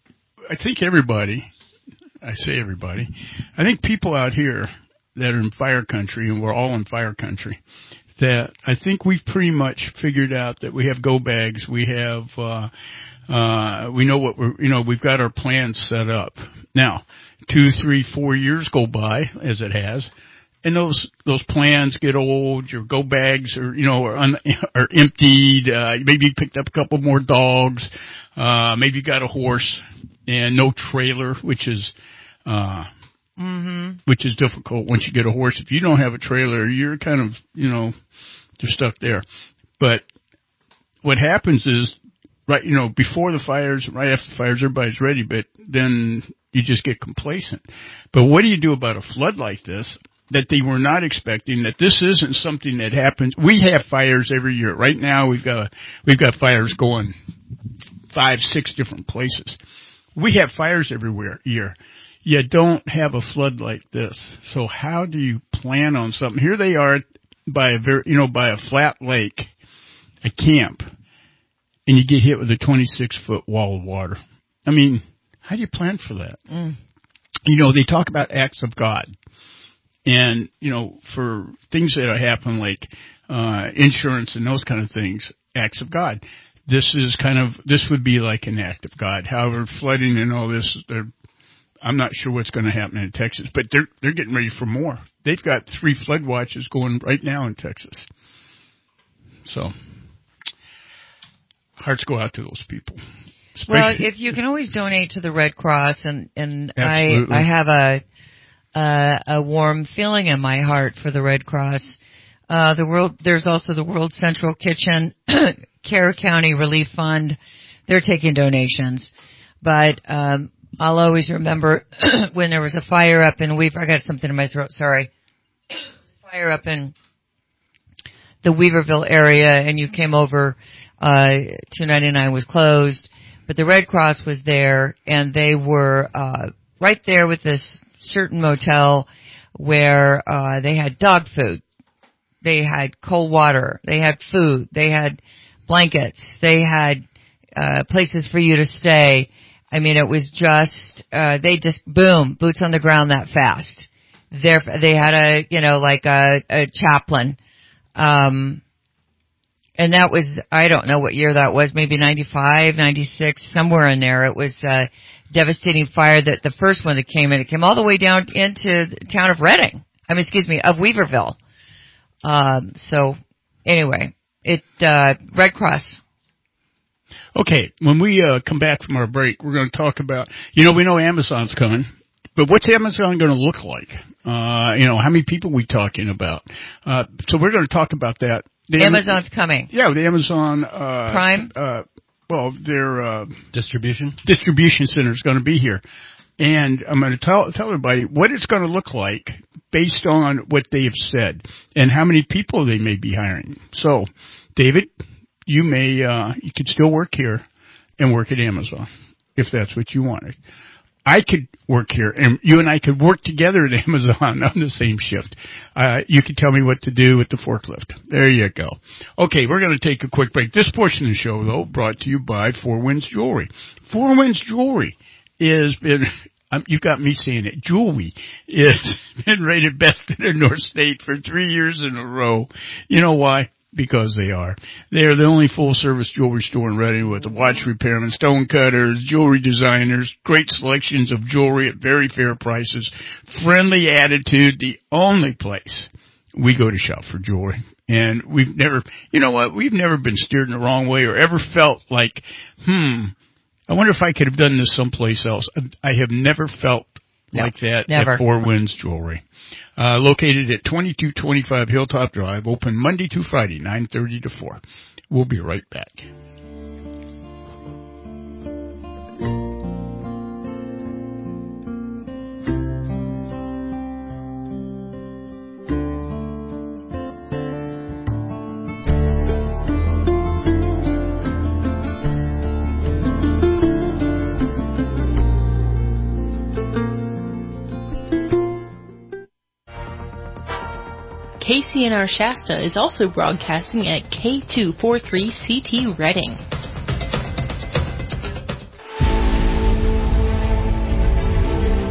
I think everybody, I say everybody, I think people out here that are in fire country, and we're all in fire country, that I think we've pretty much figured out that we have go bags, we have, uh, uh, we know what we're, you know, we've got our plans set up. Now, two, three, four years go by, as it has, and those, those plans get old, your go bags are, you know, are, un, are emptied, uh, maybe you picked up a couple more dogs, uh, maybe you got a horse and no trailer, which is, uh, Mm-hmm. which is difficult once you get a horse. If you don't have a trailer, you're kind of, you know, you're stuck there. But what happens is, right, you know, before the fires, right after the fires, everybody's ready, but then you just get complacent. But what do you do about a flood like this that they were not expecting, that this isn't something that happens? We have fires every year. Right now we've got, we've got fires going five, six different places. We have fires everywhere year. You don't have a flood like this. So how do you plan on something? Here they are by a very, you know, by a flat lake, a camp, and you get hit with a twenty-six foot wall of water. I mean, how do you plan for that? Mm. You know, they talk about acts of God. And, you know, for things that happen like, uh, insurance and those kind of things, acts of God. This is kind of, this would be like an act of God. However, flooding and all this, they're, I'm not sure what's going to happen in Texas, but they're they're getting ready for more. They've got three flood watches going right now in Texas. So, hearts go out to those people. Especially, well, if you can always donate to the Red Cross, and and I Absolutely. I have a, a a warm feeling in my heart for the Red Cross. Uh, the world there's also the World Central Kitchen, Care County Relief Fund. They're taking donations, but um, I'll always remember when there was a fire up in Weaver. I got something in my throat. Sorry. Fire up in the Weaverville area, and you came over. Uh, two ninety-nine was closed, but the Red Cross was there, and they were uh, right there with this certain motel where uh, they had dog food, they had cold water, they had food, they had blankets, they had uh, places for you to stay. I mean, it was just, uh, they just, boom, boots on the ground that fast. There, they had a, you know, like a, a chaplain. Um, and that was, I don't know what year that was, maybe ninety-five, ninety-six, somewhere in there. It was a devastating fire that the first one that came in, it came all the way down into the town of Reading. I mean, excuse me, of Weaverville. Um, so anyway, it, uh, Red Cross. Okay, when we uh, come back from our break, we're going to talk about, you know, we know Amazon's coming, but what's Amazon going to look like? Uh, you know, how many people are we talking about? Uh, so we're going to talk about that. The Amazon's Am- coming. Yeah, the Amazon uh, Prime. Uh, well, their uh, distribution distribution center is going to be here, and I'm going to tell tell everybody what it's going to look like based on what they have said and how many people they may be hiring. So, David, you may, uh, you could still work here and work at Amazon if that's what you wanted. I could work here and you and I could work together at Amazon on the same shift. Uh, you could tell me what to do with the forklift. There you go. Okay, we're going to take a quick break. This portion of the show, though, brought to you by Four Winds Jewelry. Four Winds Jewelry is been, um, you got me saying it, jewelry has been rated best in the North State for three years in a row. You know why? Because they are. They are the only full-service jewelry store in Reading with a watch repairman, stone cutters, jewelry designers, great selections of jewelry at very fair prices, friendly attitude, the only place we go to shop for jewelry. And we've never, you know what, we've never been steered in the wrong way or ever felt like, hmm, I wonder if I could have done this someplace else. I have never felt no, like that never. at Four Winds Jewelry. Uh, located at twenty-two twenty-five Hilltop Drive, open Monday through Friday, nine thirty to four. We'll be right back. K C N R Shasta is also broadcasting at K two forty-three C T Reading.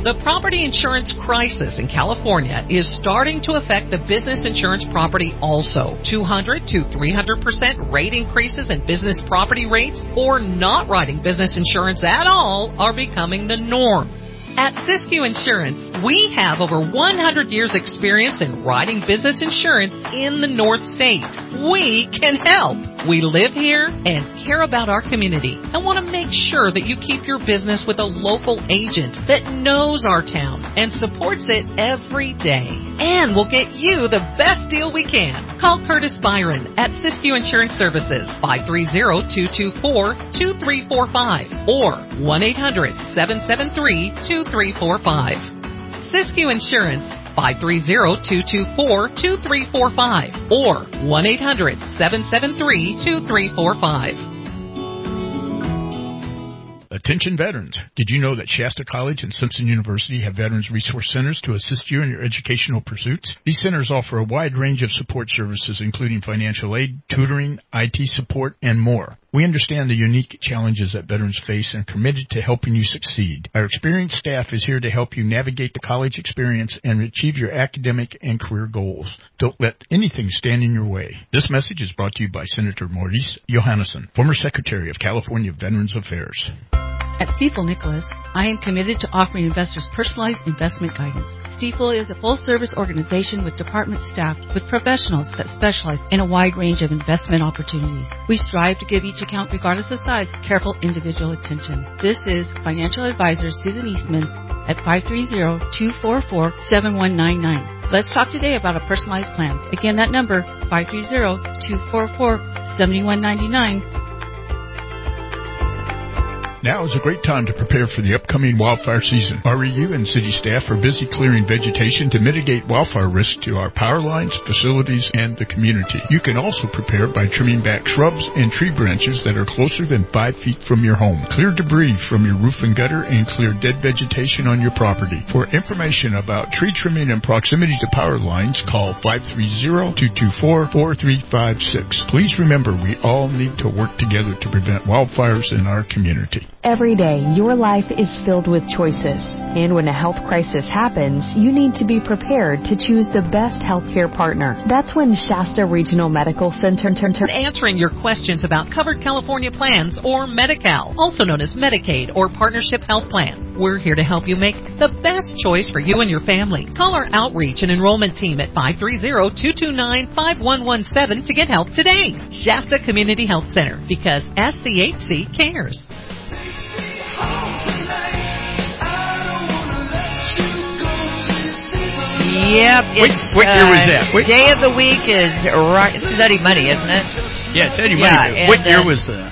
The property insurance crisis in California is starting to affect the business insurance property also. two hundred to three hundred percent rate increases in business property rates or not writing business insurance at all are becoming the norm. At Siskiyou Insurance, we have over one hundred years experience in writing business insurance in the North State. We can help. We live here and care about our community and want to make sure that you keep your business with a local agent that knows our town and supports it every day. And we'll get you the best deal we can. Call Curtis Byron at Siskiyou Insurance Services, five three zero, two two four, two three four five or one eight hundred, seven seven three, two three four five. Siskiyou Insurance, five three zero, two two four, two three four five or one eight hundred, seven seven three, two three four five. Attention veterans. Did you know that Shasta College and Simpson University have Veterans Resource Centers to assist you in your educational pursuits? These centers offer a wide range of support services, including financial aid, tutoring, I T support, and more. We understand the unique challenges that veterans face and are committed to helping you succeed. Our experienced staff is here to help you navigate the college experience and achieve your academic and career goals. Don't let anything stand in your way. This message is brought to you by Senator Maurice Johannesson, former Secretary of California Veterans Affairs. At Stifel Nicholas, I am committed to offering investors personalized investment guidance. Stifel is a full-service organization with department staff with professionals that specialize in a wide range of investment opportunities. We strive to give each account, regardless of size, careful individual attention. This is financial advisor Susan Eastman at five three zero, two four four, seven one nine nine. Let's talk today about a personalized plan. Again, that number, five three zero, two four four, seven one nine nine. Now is a great time to prepare for the upcoming wildfire season. R E U and city staff are busy clearing vegetation to mitigate wildfire risk to our power lines, facilities, and the community. You can also prepare by trimming back shrubs and tree branches that are closer than five feet from your home. Clear debris from your roof and gutter and clear dead vegetation on your property. For information about tree trimming and proximity to power lines, call five three zero, two two four, four three five six. Please remember, we all need to work together to prevent wildfires in our community. Every day, your life is filled with choices. And when a health crisis happens, you need to be prepared to choose the best healthcare partner. That's when Shasta Regional Medical Center... Answering your questions about Covered California Plans or Medi-Cal, also known as Medicaid or Partnership Health Plan. We're here to help you make the best choice for you and your family. Call our outreach and enrollment team at five three zero, two two nine, five one one seven to get help today. Shasta Community Health Center, because S C H C cares. Yep, it's what, what year was that? Uh, what? Day of the week is rock, Steady Money, isn't it? Yeah, Steady yeah, Money. What year was that?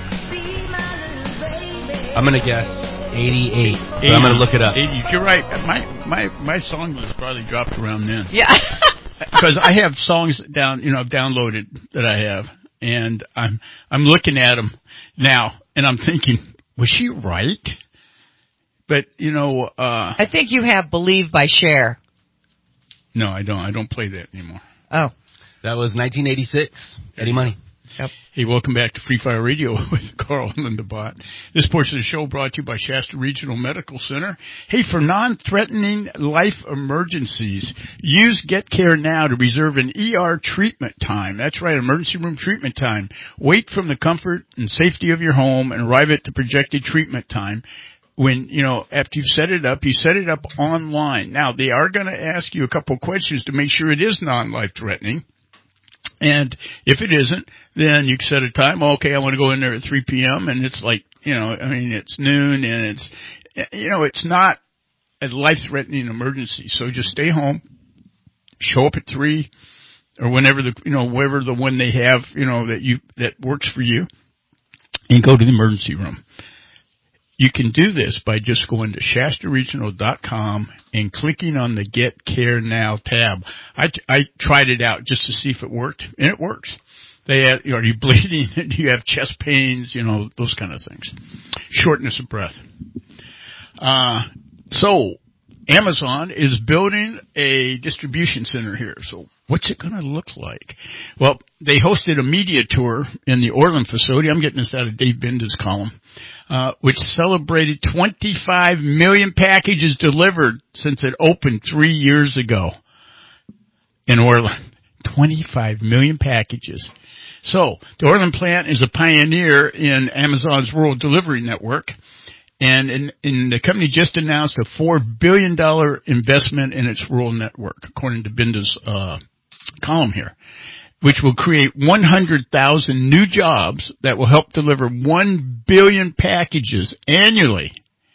I'm gonna guess eighty-eight. But I'm gonna look it up. eighty. You're right. My my my song was probably dropped around then. Yeah. Because I have songs down, you know, downloaded that I have, and I'm I'm looking at them now, and I'm thinking, was she right? But you know, uh, I think you have "Believe" by Cher. No, I don't. I don't play that anymore. Oh. That was nineteen eighty-six. Eddie Money. Yep. Hey, welcome back to Free Fire Radio with Carl and Linda Bott. This portion of the show brought to you by Shasta Regional Medical Center. Hey, for non-threatening life emergencies, use Get Care Now to reserve an E R treatment time. That's right, emergency room treatment time. Wait from the comfort and safety of your home and arrive at the projected treatment time. When, you know, after you've set it up, you set it up online. Now, they are going to ask you a couple questions to make sure it is non-life threatening. And if it isn't, then you can set a time. Okay, I want to go in there at three p.m. and it's like, you know, I mean, it's noon and it's, you know, it's not a life-threatening emergency. So just stay home, show up at three or whenever the, you know, wherever the one they have, you know, that you, that works for you, and go to the emergency room. You can do this by just going to Shasta Regional dot com and clicking on the Get Care Now tab. I, I tried it out just to see if it worked, and it works. They have, you know, are you bleeding? Do you have chest pains? You know, those kind of things. Shortness of breath. Uh, so Amazon is building a distribution center here. So what's it going to look like? Well, they hosted a media tour in the Orland facility. I'm getting this out of Dave Binda's column, uh, which celebrated twenty-five million packages delivered since it opened three years ago in Orland. twenty-five million packages. So the Orland plant is a pioneer in Amazon's rural delivery network. And in, in the company just announced a four billion dollars investment in its rural network, according to Binda's uh, column here, which will create one hundred thousand new jobs that will help deliver one billion packages annually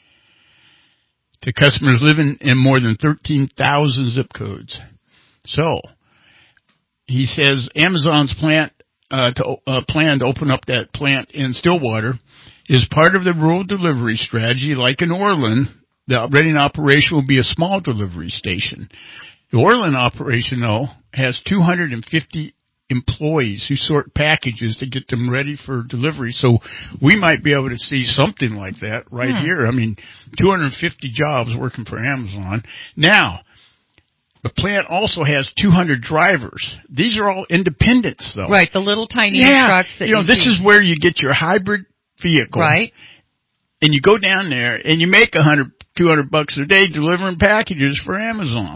to customers living in more than thirteen thousand zip codes. So he says Amazon's plant uh, to uh, plan to open up that plant in Stillwater is part of the rural delivery strategy. Like in Orland, the Reading operation will be a small delivery station. The Orland operation, though, has two hundred fifty employees who sort packages to get them ready for delivery. So we might be able to see something like that right hmm. here. I mean, two hundred fifty jobs working for Amazon. Now, the plant also has two hundred drivers. These are all independents, though. Right, the little tiny yeah. trucks that you know, you this see. is where you get your hybrid vehicle. Right. And you go down there and you make a hundred, two hundred bucks a day delivering packages for Amazon.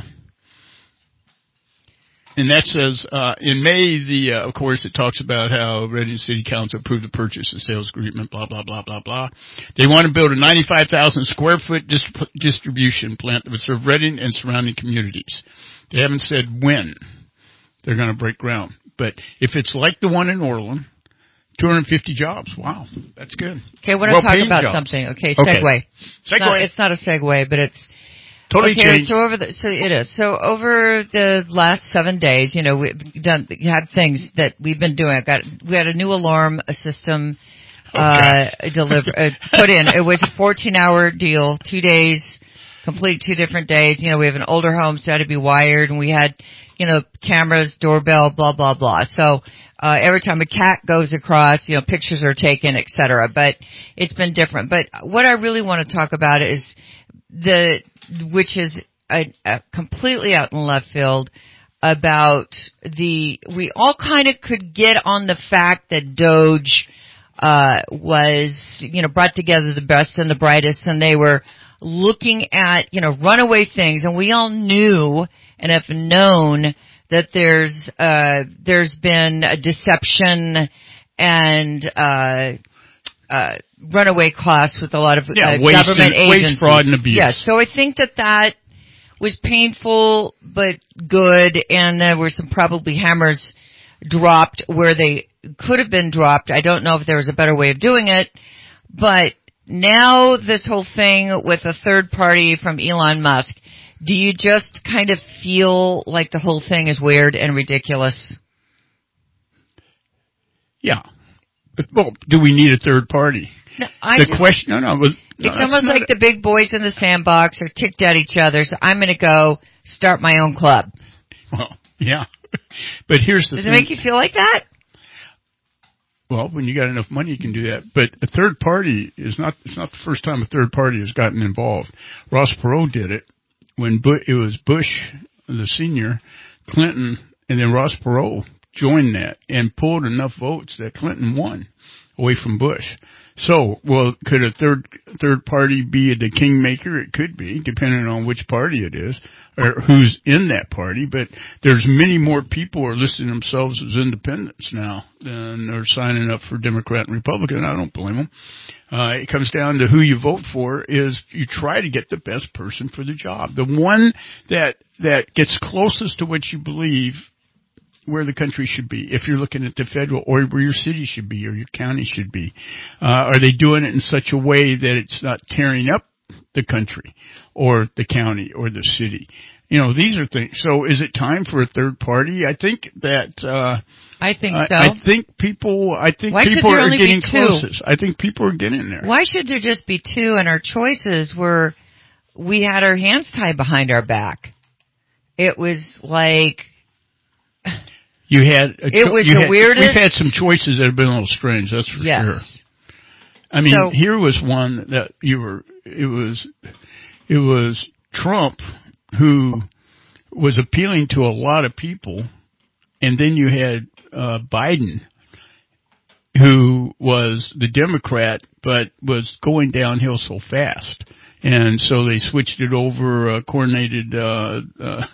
And that says, uh, in May, the, uh, of course, it talks about how Reading City Council approved the purchase and sales agreement, blah, blah, blah, blah, blah. They want to build a ninety-five thousand square foot dis- distribution plant that would serve Reading and surrounding communities. They haven't said when they're going to break ground. But if it's like the one in Orland, two hundred fifty jobs. Wow, that's good. Okay, I want to talk about jobs. something. Okay, segue. Okay. It's, not, it's not a segue, but it's totally okay. changed. So over the so it is. So over the last seven days, you know, we've done had things that we've been doing. I got we had a new alarm system uh, deliver uh, put in. It was a fourteen hour deal, two days, complete two different days. You know, we have an older home, so it had to be wired, and we had, you know, cameras, doorbell, blah blah blah. So. Uh, every time a cat goes across, you know, pictures are taken, et cetera. But it's been different. But what I really want to talk about is the, which is a, a completely out in left field, about the, we all kind of could get on the fact that Doge, uh, was, you know, brought together the best and the brightest, and they were looking at, you know, runaway things, and we all knew and have known that there's uh there's been a deception and uh uh runaway costs with a lot of yeah, uh, waste government and, agencies. Waste, fraud, and abuse. Yes, so I think that that was painful but good, and there were some probably hammers dropped where they could have been dropped. I don't know if there was a better way of doing it, but now this whole thing with a third party from Elon Musk, do you just kind of feel like the whole thing is weird and ridiculous? Yeah. But, well, do we need a third party? No, I the just, question, no, no. Was, no it's almost like a, the big boys in the sandbox are ticked at each other, so I'm going to go start my own club. Well, yeah. But here's the Does thing. Does it make you feel like that? Well, when you got enough money, you can do that. But a third party is not, it's not the first time a third party has gotten involved. Ross Perot did it. When Bu- it was Bush, the senior, Clinton, and then Ross Perot joined that and pulled enough votes that Clinton won away from Bush. So, well, could a third third party be the kingmaker? It could be, depending on which party it is or who's in that party. But there's many more people who are listing themselves as independents now than are signing up for Democrat and Republican. I don't blame them. Uh, it comes down to who you vote for. Is you try to get the best person for the job, the one that that gets closest to what you believe where the country should be. If you're looking at the federal, or where your city should be, or your county should be, uh, are they doing it in such a way that it's not tearing up the country, or the county, or the city? You know, these are things. So, is it time for a third party? I think that. Uh, I think so. I, I think people. I think Why people are getting be closest. I think people are getting there. Why should there just be two? And our choices were, we had our hands tied behind our back. It was like. You had. A it cho- was you the had, weirdest. We've had some choices that have been a little strange. That's for yes. sure. I mean, so, here was one that you were. It was. It was Trump, who was appealing to a lot of people, and then you had uh, Biden, who was the Democrat, but was going downhill so fast. And so they switched it over, uh, coordinated, uh, uh,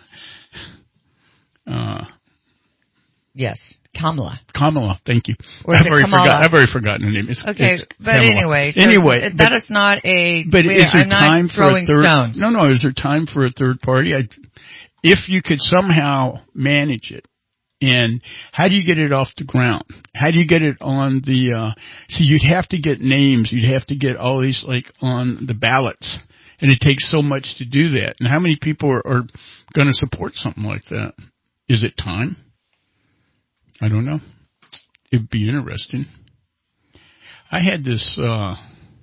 uh, yes, Kamala. Kamala, thank you. Or is I've it already Kamala? forgotten, I've already forgotten her name. It's, okay, it's but Kamala. anyway, so anyway, that but, is not a, but we, is there I'm not time for throwing a third, stones. No, no, is there time for a third party? I, if you could somehow manage it, and how do you get it off the ground? How do you get it on the, uh, see, you'd have to get names. You'd have to get all these, like, on the ballots. And it takes so much to do that. And how many people are, are going to support something like that? Is it time? I don't know. It'd be interesting. I had this, uh, all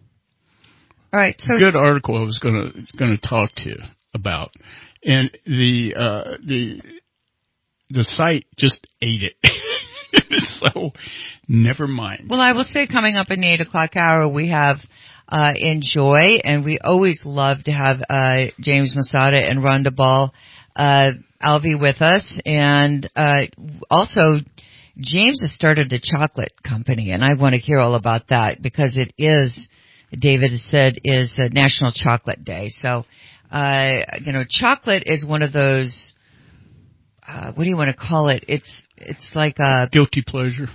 right, so good article I was going to, going to talk to you about. And the, uh, the, The site just ate it. So, never mind. Well, I will say coming up in the eight o'clock hour, we have uh Enjoy, and we always love to have uh James Masada and Rhonda Ball uh Alvey with us. And uh also, James has started a chocolate company, and I want to hear all about that because it is, David has said, is uh, National Chocolate Day. So, uh you know, chocolate is one of those, Uh, what do you want to call it? It's it's like a guilty pleasure.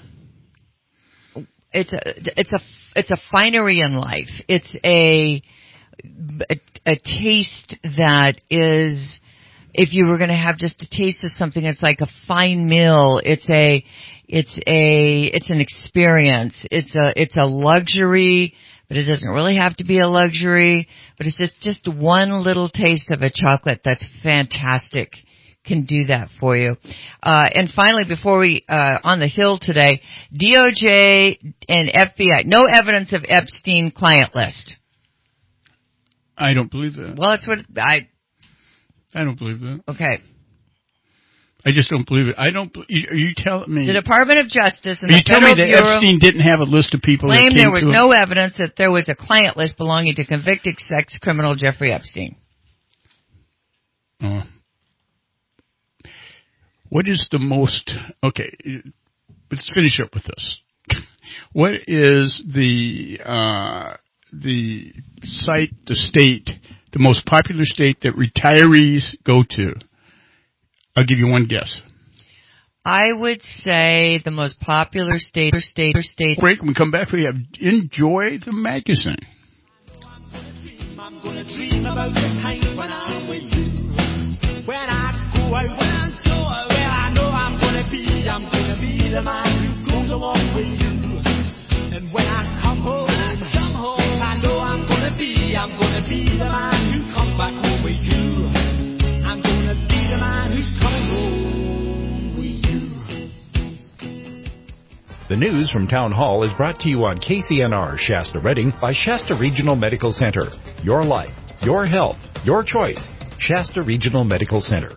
It's a it's a it's a finery in life. It's a a, a taste that is, if you were going to have just a taste of something, it's like a fine meal. It's a it's a it's an experience. It's a it's a luxury, but it doesn't really have to be a luxury. But it's just just one little taste of a chocolate that's fantastic. Can do that for you. Uh, and finally, before we, uh, on the Hill today, D O J and F B I, no evidence of Epstein client list. I don't believe that. Well, that's what, I... I don't believe that. Okay. I just don't believe it. I don't, are you telling me? The Department of Justice and are the you telling Federal me that Bureau Epstein didn't have a list of people that claimed came there was to no him? evidence that there was a client list belonging to convicted sex criminal Jeffrey Epstein. Oh. What is the most, okay, let's finish up with this. What is the, uh, the site, the state, the most popular state that retirees go to? I'll give you one guess. I would say the most popular state or state or state. Break, when we come back, we have Enjoy the Magazine. I'm gonna dream about the time when I'm with you. When I go out, when I go out, where I know I'm gonna be, I'm gonna be the man who goes along with you. And when I come home, when I come home, I know I'm gonna be, I'm gonna be the man who comes back home with you. I'm gonna be the man who's coming home with you. The news from Town Hall is brought to you on K C N R Shasta Redding by Shasta Regional Medical Center. Your life, your health, your choice. Shasta Regional Medical Center.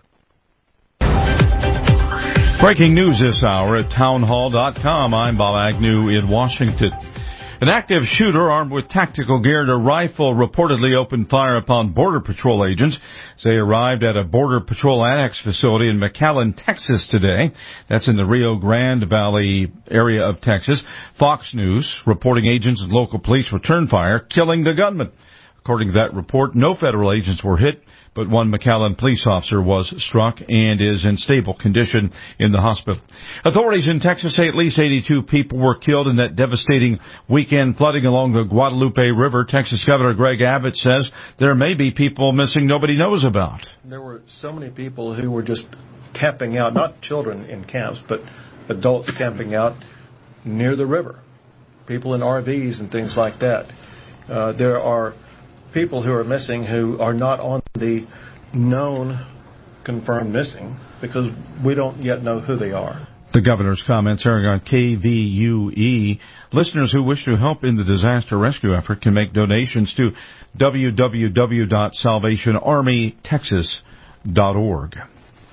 Breaking news this hour at town hall dot com. I'm Bob Agnew in Washington. An active shooter armed with tactical gear and a rifle reportedly opened fire upon Border Patrol agents as they arrived at a Border Patrol Annex facility in McAllen, Texas today. That's in the Rio Grande Valley area of Texas. Fox News reporting agents and local police returned fire, killing the gunman. According to that report, no federal agents were hit, but one McAllen police officer was struck and is in stable condition in the hospital. Authorities in Texas say at least eighty-two people were killed in that devastating weekend flooding along the Guadalupe River. Texas Governor Greg Abbott says there may be people missing nobody knows about. There were so many people who were just camping out, not children in camps, but adults camping out near the river, people in R Vs and things like that. Uh, there are people who are missing who are not on the known confirmed missing because we don't yet know who they are. The governor's comments airing on K V U E. Listeners who wish to help in the disaster rescue effort can make donations to w w w dot salvation army texas dot org.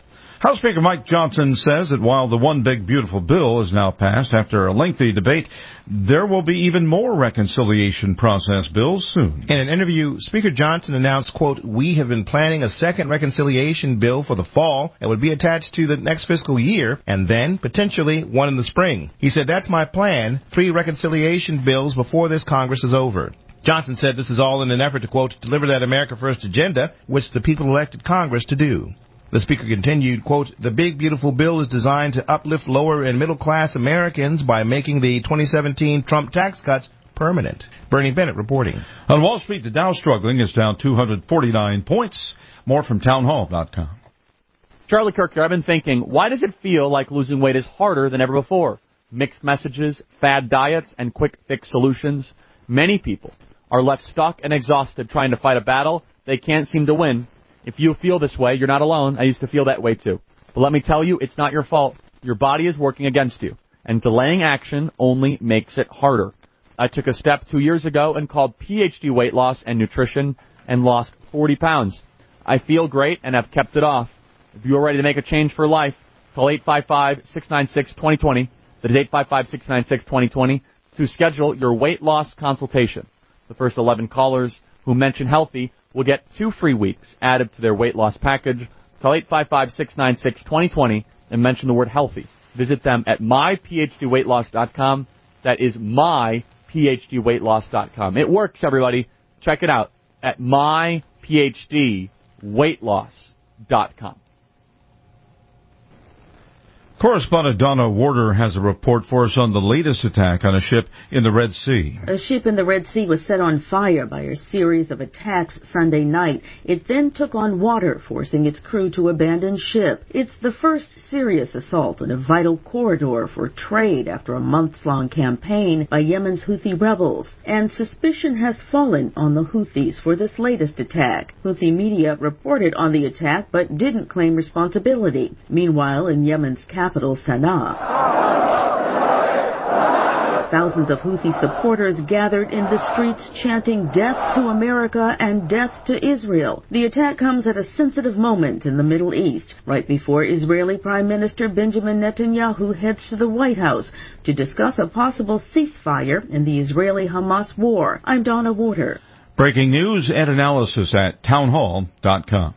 House Speaker Mike Johnson says that while the One Big Beautiful Bill is now passed after a lengthy debate, there will be even more reconciliation process bills soon. In an interview, Speaker Johnson announced, quote, "We have been planning a second reconciliation bill for the fall that would be attached to the next fiscal year, and then potentially one in the spring." He said, "That's my plan, three reconciliation bills before this Congress is over." Johnson said this is all in an effort to, quote, "deliver that America First agenda, which the people elected Congress to do." The Speaker continued, quote, "The big beautiful bill is designed to uplift lower and middle class Americans by making the twenty seventeen Trump tax cuts permanent." Bernie Bennett reporting. On Wall Street, the Dow struggling is down two hundred forty-nine points. More from townhall dot com. Charlie Kirk here. I've been thinking, why does it feel like losing weight is harder than ever before? Mixed messages, fad diets, and quick fix solutions. Many people are left stuck and exhausted trying to fight a battle they can't seem to win. If you feel this way, you're not alone. I used to feel that way too. But let me tell you, it's not your fault. Your body is working against you, and delaying action only makes it harder. I took a step two years ago and called P H D Weight Loss and Nutrition and lost forty pounds. I feel great and have kept it off. If you are ready to make a change for life, call eight five five, six nine six, two zero two zero. That is eight five five, six nine six, two zero two zero to schedule your weight loss consultation. The first eleven callers who mention healthy will get two free weeks added to their weight loss package. Call eight five five, six nine six, two zero two zero and mention the word healthy. Visit them at my p h d weight loss dot com. That is my p h d weight loss dot com. It works, everybody. Check it out at my p h d weight loss dot com. Correspondent Donna Warder has a report for us on the latest attack on a ship in the Red Sea. A ship in the Red Sea was set on fire by a series of attacks Sunday night. It then took on water, forcing its crew to abandon ship. It's the first serious assault on a vital corridor for trade after a months-long campaign by Yemen's Houthi rebels. And suspicion has fallen on the Houthis for this latest attack. Houthi media reported on the attack but didn't claim responsibility. Meanwhile, in Yemen's capital, Sana'a, thousands of Houthi supporters gathered in the streets chanting "Death to America" and "Death to Israel." The attack comes at a sensitive moment in the Middle East, right before Israeli Prime Minister Benjamin Netanyahu heads to the White House to discuss a possible ceasefire in the Israeli-Hamas war. I'm Donna Warder. Breaking news and analysis at townhall dot com.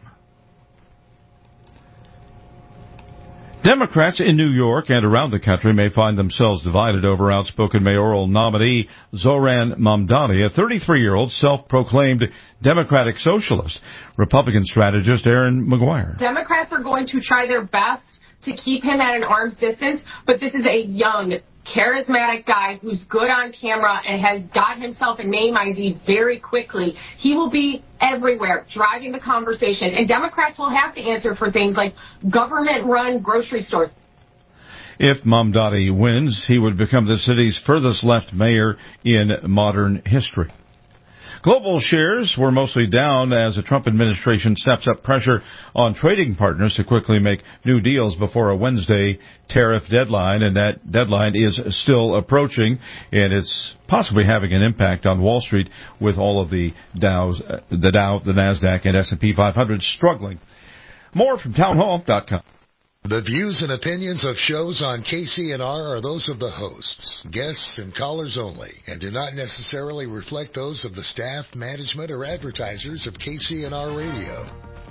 Democrats in New York and around the country may find themselves divided over outspoken mayoral nominee Zohran Mamdani, a thirty-three-year-old self-proclaimed Democratic socialist. Republican strategist Aaron McGuire. Democrats are going to try their best to keep him at an arm's distance, but this is a young, charismatic guy who's good on camera and has got himself a name I D very quickly. He will be everywhere, driving the conversation, and Democrats will have to answer for things like government-run grocery stores. If Mamdani wins, he would become the city's furthest left mayor in modern history. Global shares were mostly down as the Trump administration steps up pressure on trading partners to quickly make new deals before a Wednesday tariff deadline, and that deadline is still approaching, and it's possibly having an impact on Wall Street with all of the Dows, the Dow, the NASDAQ, and S and P five hundred struggling. More from townhall dot com. The views and opinions of shows on K C N R are those of the hosts, guests, and callers only, and do not necessarily reflect those of the staff, management, or advertisers of K C N R Radio.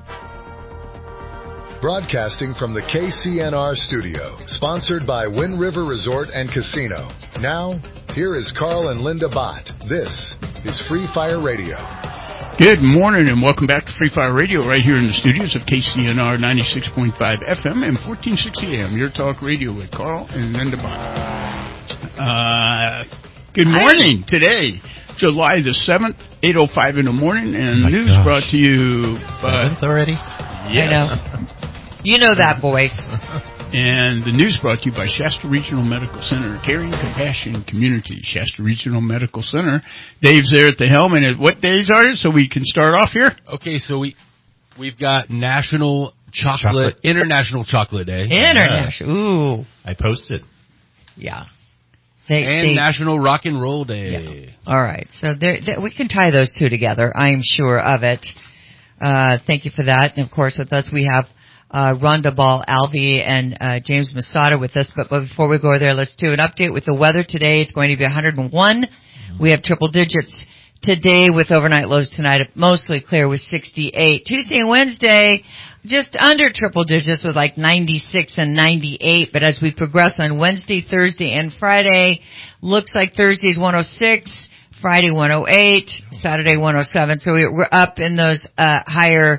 Broadcasting from the K C N R studio, sponsored by Wind River Resort and Casino. Now, here is Carl and Linda Bott. This is Free Fire Radio. Good morning and welcome back to Free Fire Radio right here in the studios of K C N R ninety-six point five F M and fourteen sixty A M. Your talk radio with Carl and Linda Bott. Uh, good morning. Hi. Today, July the seventh, eight oh five in the morning, and oh news gosh. brought to you by... seventh already? Yes. I know. You know that, boys. And the news brought to you by Shasta Regional Medical Center, Caring Compassion Community. Shasta Regional Medical Center. Dave's there at the helm. And what days are it? So we can start off here. Okay, so we we've got National Chocolate, chocolate. International Chocolate Day. International. Yeah. Ooh, I posted. Yeah. They, and they, National Rock and Roll Day. Yeah. All right, so there, there, we can tie those two together. I'm sure of it. Uh, thank you for that. And of course, with us we have uh, Rhonda Ball Alvey and uh, James Masada with us. But, but before we go there, let's do an update with the weather today. It's going to be one hundred one. We have triple digits today with overnight lows tonight, mostly clear with sixty-eight. Tuesday and Wednesday, just under triple digits with like ninety-six and ninety-eight. But as we progress on Wednesday, Thursday, and Friday, looks like Thursday's one oh six, Friday one oh eight, Saturday one oh seven. So we're up in those uh higher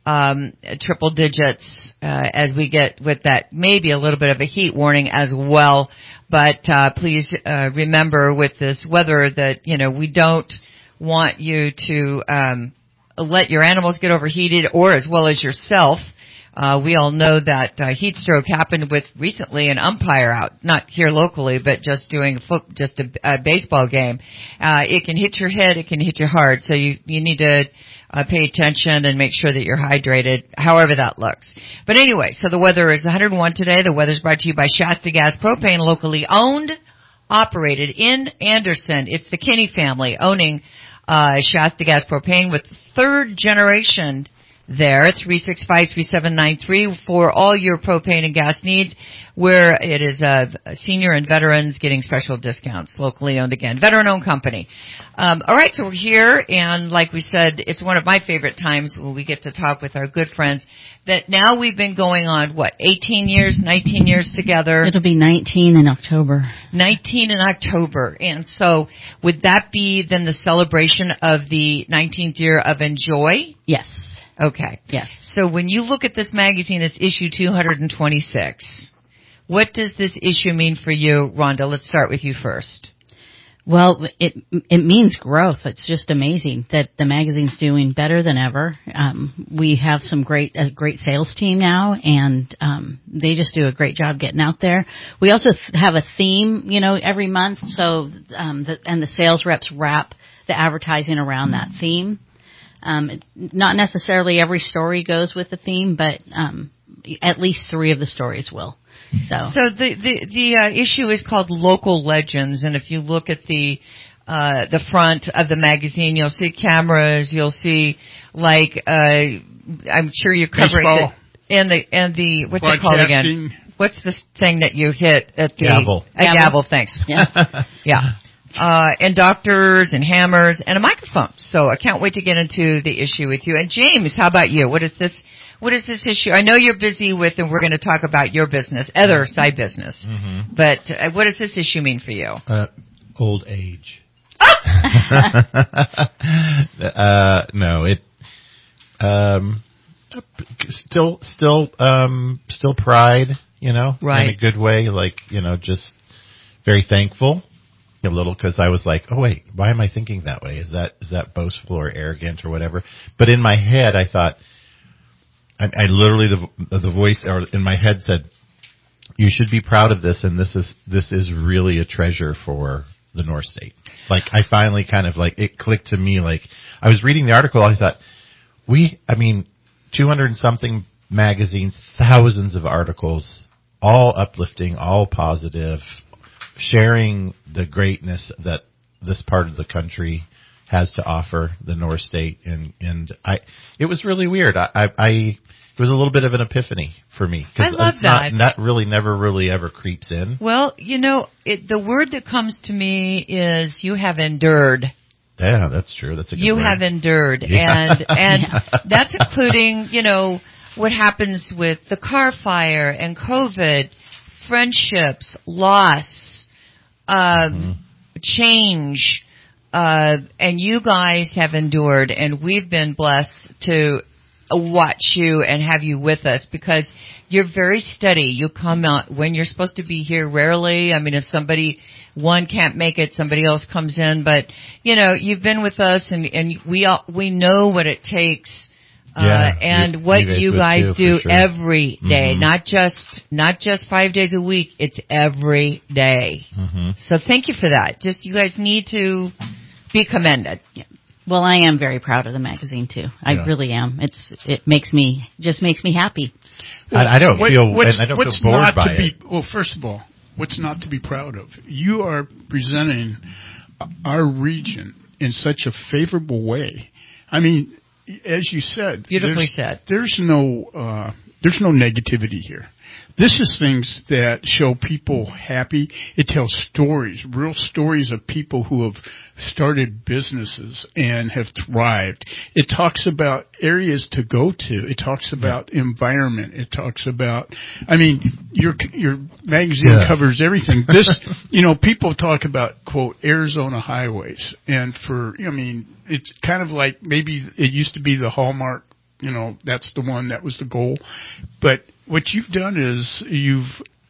um triple digits uh as we get with that maybe a little bit of a heat warning as well. But uh please uh remember with this weather that, you know, we don't want you to um let your animals get overheated, or as well as yourself. Uh we all know that uh, heat stroke happened with recently an umpire out, not here locally, but just doing a foot, just a, a baseball game. Uh it can hit your head, it can hit you hard, so you you need to uh, pay attention and make sure that you're hydrated, however that looks. But anyway, so the weather is one hundred one today. The weather's brought to you by Shasta Gas Propane, locally owned, operated in Anderson. It's the Kinney family owning uh Shasta Gas Propane with third generation there. three six five, three seven nine three for all your propane and gas needs, where it is uh, senior and veterans getting special discounts. Locally owned again. Veteran-owned company. Um, all right, so we're here, and like we said, it's one of my favorite times when we get to talk with our good friends that now we've been going on, what, eighteen years, nineteen years together? It'll be nineteen in October. nineteen in October. And so would that be then the celebration of the nineteenth year of Enjoy? Yes. Okay. Yes. So when you look at this magazine, it's issue two hundred twenty-six. What does this issue mean for you, Rhonda? Let's start with you first. Well, it it means growth. It's just amazing that the magazine's doing better than ever. Um, we have some great a great sales team now, and um, they just do a great job getting out there. We also have a theme, you know, every month. So um, the, and the sales reps wrap the advertising around that theme. Um, not necessarily every story goes with the theme, but um, at least three of the stories will. So, so the the, the uh, issue is called Local Legends, and if you look at the uh, the front of the magazine, you'll see cameras, you'll see like uh, I'm sure you're covering baseball. the and the and the what's it called again? What's the thing that you hit at the gavel? A gavel. gavel thanks. Yeah. Yeah. Uh, and doctors and hammers and a microphone. So I can't wait to get into the issue with you. And James, how about you? What is this, what is this issue? I know you're busy with, and we're going to talk about your business, other side business. Mm-hmm. But uh, what does this issue mean for you? Uh, old age. uh, no, it, um, still, still, um, still pride, you know, right. in a good way. Like, you know, just very thankful. A little, because I was like, oh wait, why am I thinking that way? Is that is that boastful or arrogant or whatever? But in my head, I thought, I, I literally the the voice or in my head said, you should be proud of this, and this is this is really a treasure for the North State. Like I finally kind of like it clicked to me. Like I was reading the article, I thought, we, I mean, two hundred and something magazines, thousands of articles, all uplifting, all positive, sharing the greatness that this part of the country has to offer, the North State, and and I, it was really weird. I, I, I it was a little bit of an epiphany for me. I love it's that. Not, not really, never really ever creeps in. Well, you know, it, the word that comes to me is you have endured. Yeah, that's true. That's a good you word. have endured, Yeah. and and that's including, you know, what happens with the car fire and COVID, friendships, loss. Uh, mm-hmm. change, uh, and you guys have endured, and we've been blessed to watch you and have you with us because you're very steady. You come out when you're supposed to be here rarely. I mean, if somebody, one can't make it, somebody else comes in, but, you know, you've been with us, and, and we all, we know what it takes. Uh, yeah, and you, what you guys, you guys do sure. every day, mm-hmm. not just, not just five days a week, it's every day. Mm-hmm. So thank you for that. Just, you guys need to be commended. Yeah. Well, I am very proud of the magazine too. I yeah. really am. It's, it makes me, just makes me happy. Well, I, I don't what, feel, and I don't what's feel bored not by to it. Be, well, first of all, what's not to be proud of? You are presenting our region in such a favorable way. I mean, as you said, beautifully there's, said. There's no uh, there's no negativity here. This is things that show people happy. It tells stories, real stories of people who have started businesses and have thrived. It talks about areas to go to. It talks about yeah. environment. It talks about, I mean, your your magazine yeah. covers everything. This, you know, people talk about, quote, Arizona highways. And for, I mean, it's kind of like maybe it used to be the Hallmark, you know, that's the one that was the goal. But what you've done is you've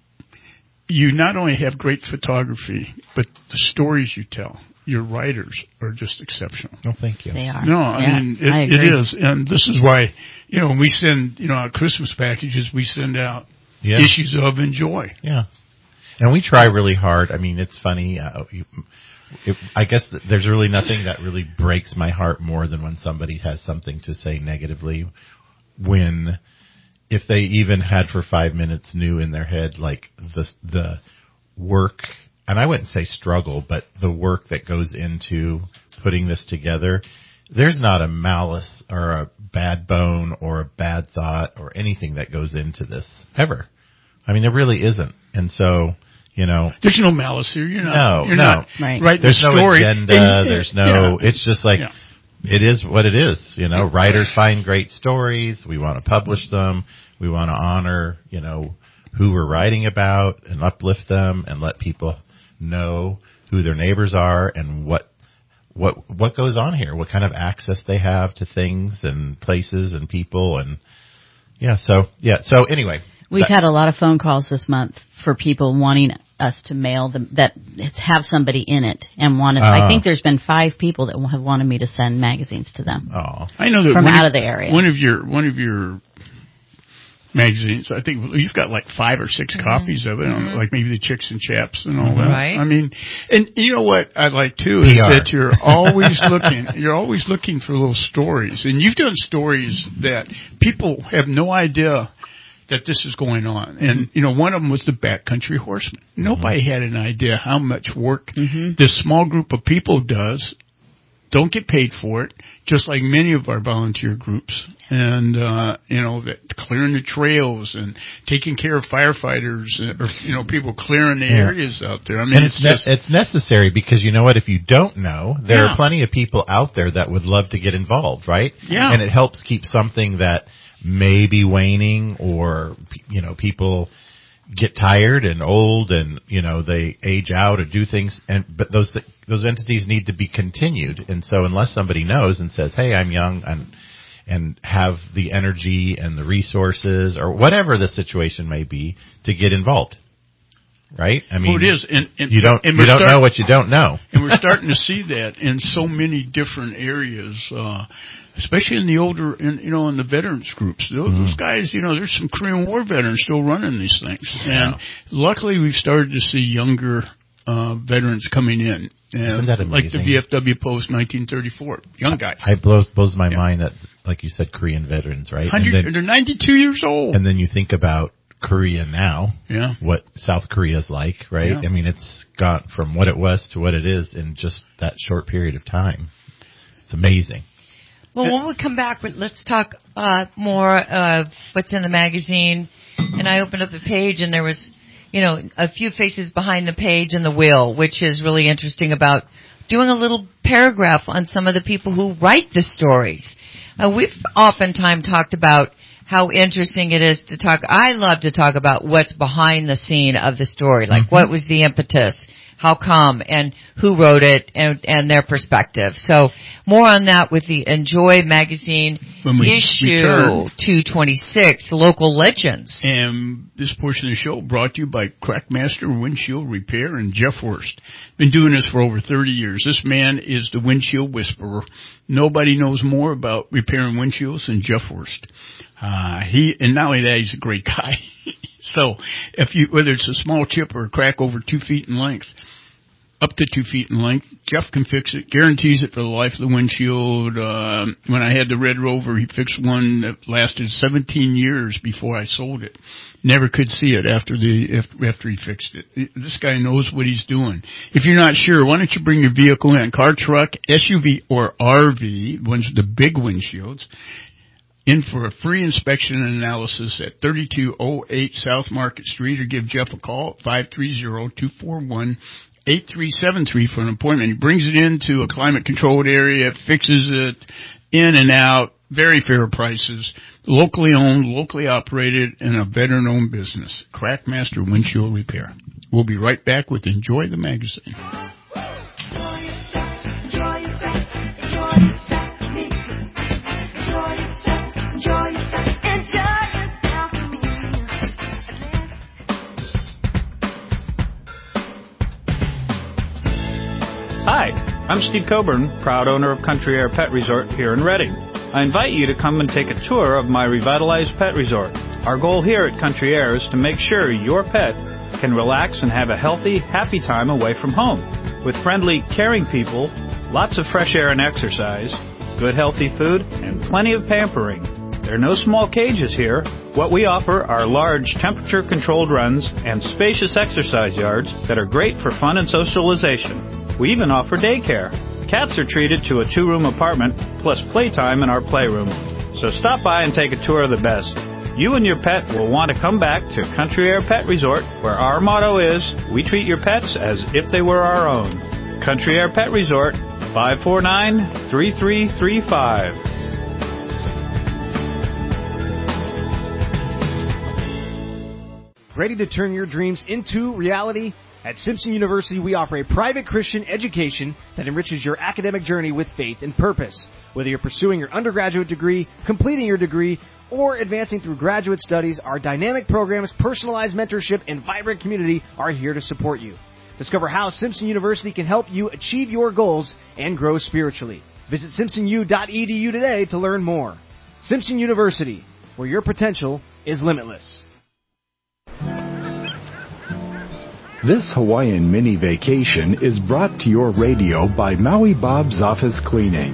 you not only have great photography, but the stories you tell. Your writers are just exceptional. Oh, thank you. They are. No, I yeah, mean it, I it is, and this is why you know when we send you know our Christmas packages, we send out yeah. issues of Enjoy. Yeah, and we try really hard. I mean, it's funny. Uh, you, It, I guess th- there's really nothing that really breaks my heart more than when somebody has something to say negatively. When, if they even had for five minutes knew in their head, like the the work, and I wouldn't say struggle, but the work that goes into putting this together, there's not a malice or a bad bone or a bad thought or anything that goes into this ever. I mean, there really isn't. And so, you know, there's no malice here. You're not. No, you're no. Not right. Right. There's the no story. agenda. And, there's no. Yeah. It's just like yeah. it is what it is. You know, writers find great stories. We want to publish them. We want to honor, you know, who we're writing about and uplift them and let people know who their neighbors are and what what what goes on here. What kind of access they have to things and places and people and yeah. So yeah. So anyway. We've that, had a lot of phone calls this month for people wanting us to mail them that have somebody in it and want us. Uh, I think there's been five people that have wanted me to send magazines to them. Oh, I know that from out of, of the area. One of your one of your magazines, I think you've got like five or six mm-hmm. copies of it, mm-hmm. like maybe the Chicks and Chaps and all mm-hmm. that. Right. I mean, and you know what I like too is P R. that you're always looking, you're always looking for little stories, and you've done stories that people have no idea that this is going on. And, you know, one of them was the Backcountry Horseman. Nobody mm-hmm. had an idea how much work mm-hmm. this small group of people does, don't get paid for it, just like many of our volunteer groups. And, uh, you know, that clearing the trails and taking care of firefighters or, you know, people clearing the yeah. areas out there. I mean, and it's, it's just... Ne- it's necessary because, you know what, if you don't know, there yeah. are plenty of people out there that would love to get involved, right? Yeah. And it helps keep something that may be waning or, you know, people get tired and old and, you know, they age out or do things. And, but those, those entities need to be continued. And so unless somebody knows and says, hey, I'm young and, and have the energy and the resources or whatever the situation may be to get involved. Right? I mean, well, it is. And, and, you don't, and you don't start, know what you don't know. And we're starting to see that in so many different areas, uh, especially in the older, in, you know, in the veterans groups. Those, mm. those guys, you know, there's some Korean War veterans still running these things. Yeah. And luckily we've started to see younger, uh, veterans coming in. And Isn't that amazing? Like the V F W Post nineteen thirty-four. Young guys. I, I blows, blows my yeah. mind that, like you said, Korean veterans, right? And then, they're ninety-two years old. And then you think about Korea now, yeah. what South Korea's like, right? Yeah. I mean, it's gone from what it was to what it is in just that short period of time. It's amazing. Well, when we come back, let's talk uh, more of what's in the magazine. And I opened up the page, and there was, you know, a few faces behind the page and the wheel, which is really interesting about doing a little paragraph on some of the people who write the stories. Uh, we've oftentimes talked about how interesting it is to talk. I love to talk about what's behind the scene of the story, like mm-hmm. what was the impetus, how come, and who wrote it, and, and their perspective. So more on that with the Enjoy magazine issue two twenty-six, Local Legends. And this portion of the show brought to you by Crackmaster Windshield Repair and Jeff Worst. Been doing this for over thirty years. This man is the windshield whisperer. Nobody knows more about repairing windshields than Jeff Worst. Uh, he, and not only that, he's a great guy. So if you, whether it's a small chip or a crack over two feet in length, up to two feet in length. Jeff can fix it, guarantees it for the life of the windshield. Uh, when I had the Red Rover, he fixed one that lasted seventeen years before I sold it. Never could see it after the after, after he fixed it. This guy knows what he's doing. If you're not sure, why don't you bring your vehicle in, car, truck, S U V, or R V, ones with the big windshields, in for a free inspection and analysis at thirty-two oh eight South Market Street, or give Jeff a call at five three zero, two four one, eight three seven three for an appointment. He brings it into a climate-controlled area, fixes it in and out, very fair prices, locally owned, locally operated, and a veteran-owned business. Crackmaster Windshield Repair. We'll be right back with Enjoy the Magazine. Hi, I'm Steve Coburn, proud owner of Country Air Pet Resort here in Reading. I invite you to come and take a tour of my revitalized pet resort. Our goal here at Country Air is to make sure your pet can relax and have a healthy, happy time away from home. With friendly, caring people, lots of fresh air and exercise, good healthy food, and plenty of pampering. There are no small cages here. What we offer are large temperature-controlled runs and spacious exercise yards that are great for fun and socialization. We even offer daycare. Cats are treated to a two-room apartment plus playtime in our playroom. So stop by and take a tour of the best. You and your pet will want to come back to Country Air Pet Resort, where our motto is, we treat your pets as if they were our own. Country Air Pet Resort, five four nine, three three three five. Ready to turn your dreams into reality? At Simpson University, we offer a private Christian education that enriches your academic journey with faith and purpose. Whether you're pursuing your undergraduate degree, completing your degree, or advancing through graduate studies, our dynamic programs, personalized mentorship, and vibrant community are here to support you. Discover how Simpson University can help you achieve your goals and grow spiritually. Visit simpson u dot e d u today to learn more. Simpson University, where your potential is limitless. This Hawaiian mini vacation is brought to your radio by Maui Bob's Office Cleaning.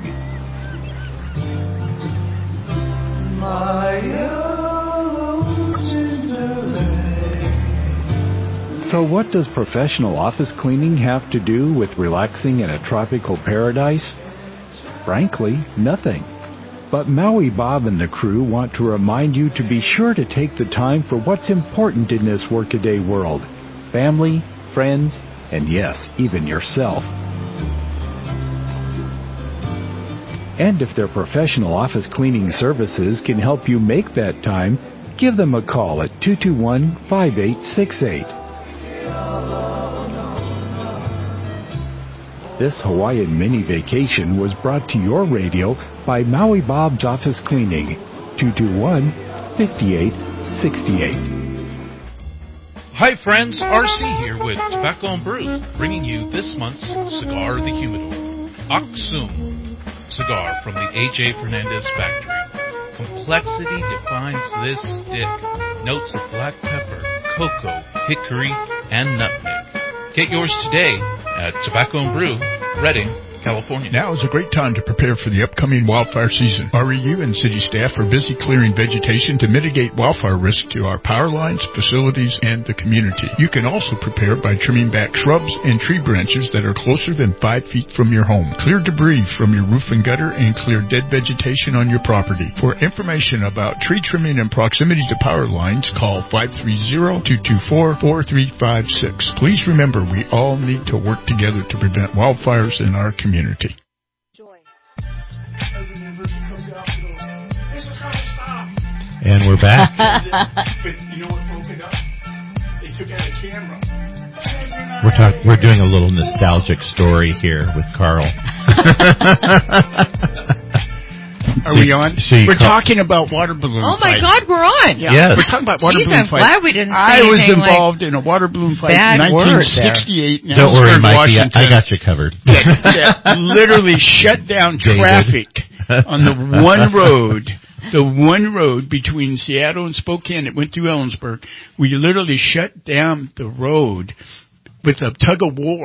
So what does professional office cleaning have to do with relaxing in a tropical paradise? Frankly, nothing. But Maui Bob and the crew want to remind you to be sure to take the time for what's important in this workaday world. Family, friends, and yes, even yourself. And if their professional office cleaning services can help you make that time, give them a call at two two one, five eight six eight. This Hawaiian mini vacation was brought to your radio by Maui Bob's Office Cleaning, two two one, five eight six eight. Hi friends, R C here with Tobacco and Brew, bringing you this month's Cigar of the Humidor. Aksum cigar from the A J Fernandez factory. Complexity defines this stick. Notes of black pepper, cocoa, hickory, and nutmeg. Get yours today at Tobacco and Brew, Reading, California. Now is a great time to prepare for the upcoming wildfire season. R E U and city staff are busy clearing vegetation to mitigate wildfire risk to our power lines, facilities, and the community. You can also prepare by trimming back shrubs and tree branches that are closer than five feet from your home. Clear debris from your roof and gutter and clear dead vegetation on your property. For information about tree trimming and proximity to power lines, call five three zero, two two four, four three five six. Please remember, we all need to work together to prevent wildfires in our community. Community. And we're back. But you know what broke it up? They took out a camera. We're talk- We're doing a little nostalgic story here with Carl. Are so, we on? So we're call- talking about water balloon Oh my fights. God, we're on. Yeah, yes. We're talking about water Jeez, balloon I'm fights. glad we didn't say I was involved like in a water balloon fight bad in nineteen sixty-eight in Don't worry, Ellsberg, Mikey. Washington. I got you covered. That, that literally shut down traffic on the one road. The one road between Seattle and Spokane that went through Ellensburg. We literally shut down the road with a tug of war.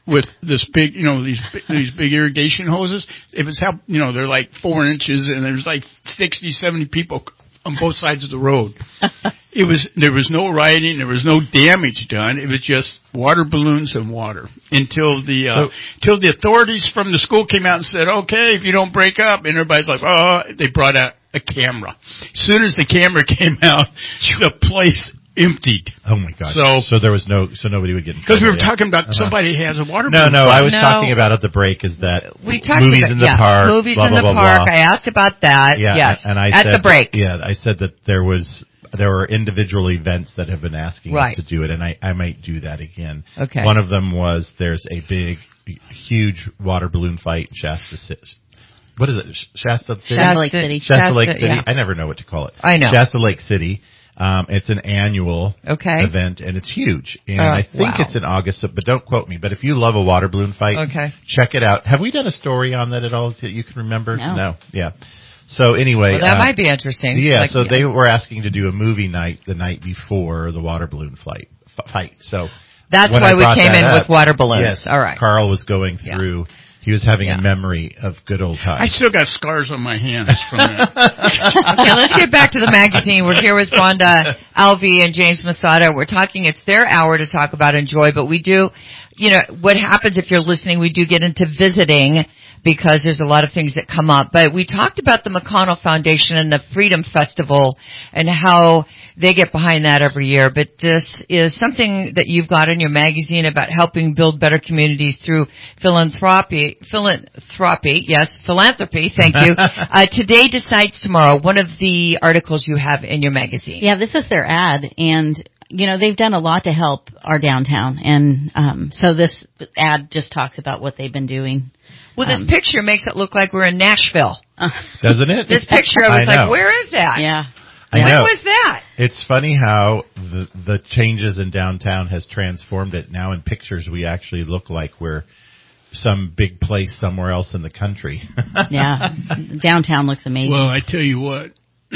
with this big, you know, these these big irrigation hoses. It was how, you know, they're like four inches, and there's like sixty, seventy people on both sides of the road. It was there was no rioting, there was no damage done. It was just water balloons and water until the uh, So- until the authorities from the school came out and said, "Okay, if you don't break up," and everybody's like, "Oh," they brought out a camera. As soon as the camera came out, the place emptied. Oh my God! So- so there was no, so nobody would get in Because we were trouble, yeah. talking about Uh-huh. somebody has a water No, balloon. no, I was No. talking about at the break is that We talked movies about in the yeah, park, movies blah, in blah, the blah, park. blah. I asked about that. Yeah, yes, and I at said the break. That, yeah, I said that there was there were individual events that have been asking Right. us to do it, and I, I might do that again. Okay. One of them was there's a big, huge water balloon fight in Shasta City. What is it? Shasta City? Shasta Lake City. Shasta, Shasta, Lake City. yeah. I never know what to call it. I know. Shasta Lake City. Um, it's an annual Okay. event, and it's huge. And Oh, I think wow. it's in August, but don't quote me. But if you love a water balloon fight, Okay. check it out. Have we done a story on that at all that you can remember? No. No. Yeah. So anyway. Well, that uh, might be interesting. Yeah, Like, so they were asking to do a movie night the night before the water balloon flight, f- fight. So That's when why I we brought came that in up, with water balloons. Yes, All right. Carl was going through. He was having a memory of good old times. I still got scars on my hands from that. Okay, let's get back to the magazine. We're here with Rhonda Alvey and James Masada. We're talking, it's their hour to talk about Enjoy, but we do, you know, what happens if you're listening, we do get into visiting because there's a lot of things that come up. But we talked about the McConnell Foundation and the Freedom Festival and how they get behind that every year. But this is something that you've got in your magazine about helping build better communities through philanthropy. Philanthropy, yes, philanthropy. Thank you. uh, Today Decides Tomorrow. One of the articles you have in your magazine. Yeah, this is their ad, and you know they've done a lot to help our downtown, and um, so this ad just talks about what they've been doing. Well, this Um, picture makes it look like we're in Nashville. Doesn't it? This picture, I was I like, know. where is that? Yeah. I When know. was that? It's funny how the the changes in downtown has transformed it. Now in pictures, we actually look like we're some big place somewhere else in the country. Yeah, downtown looks amazing. Well, I tell you what,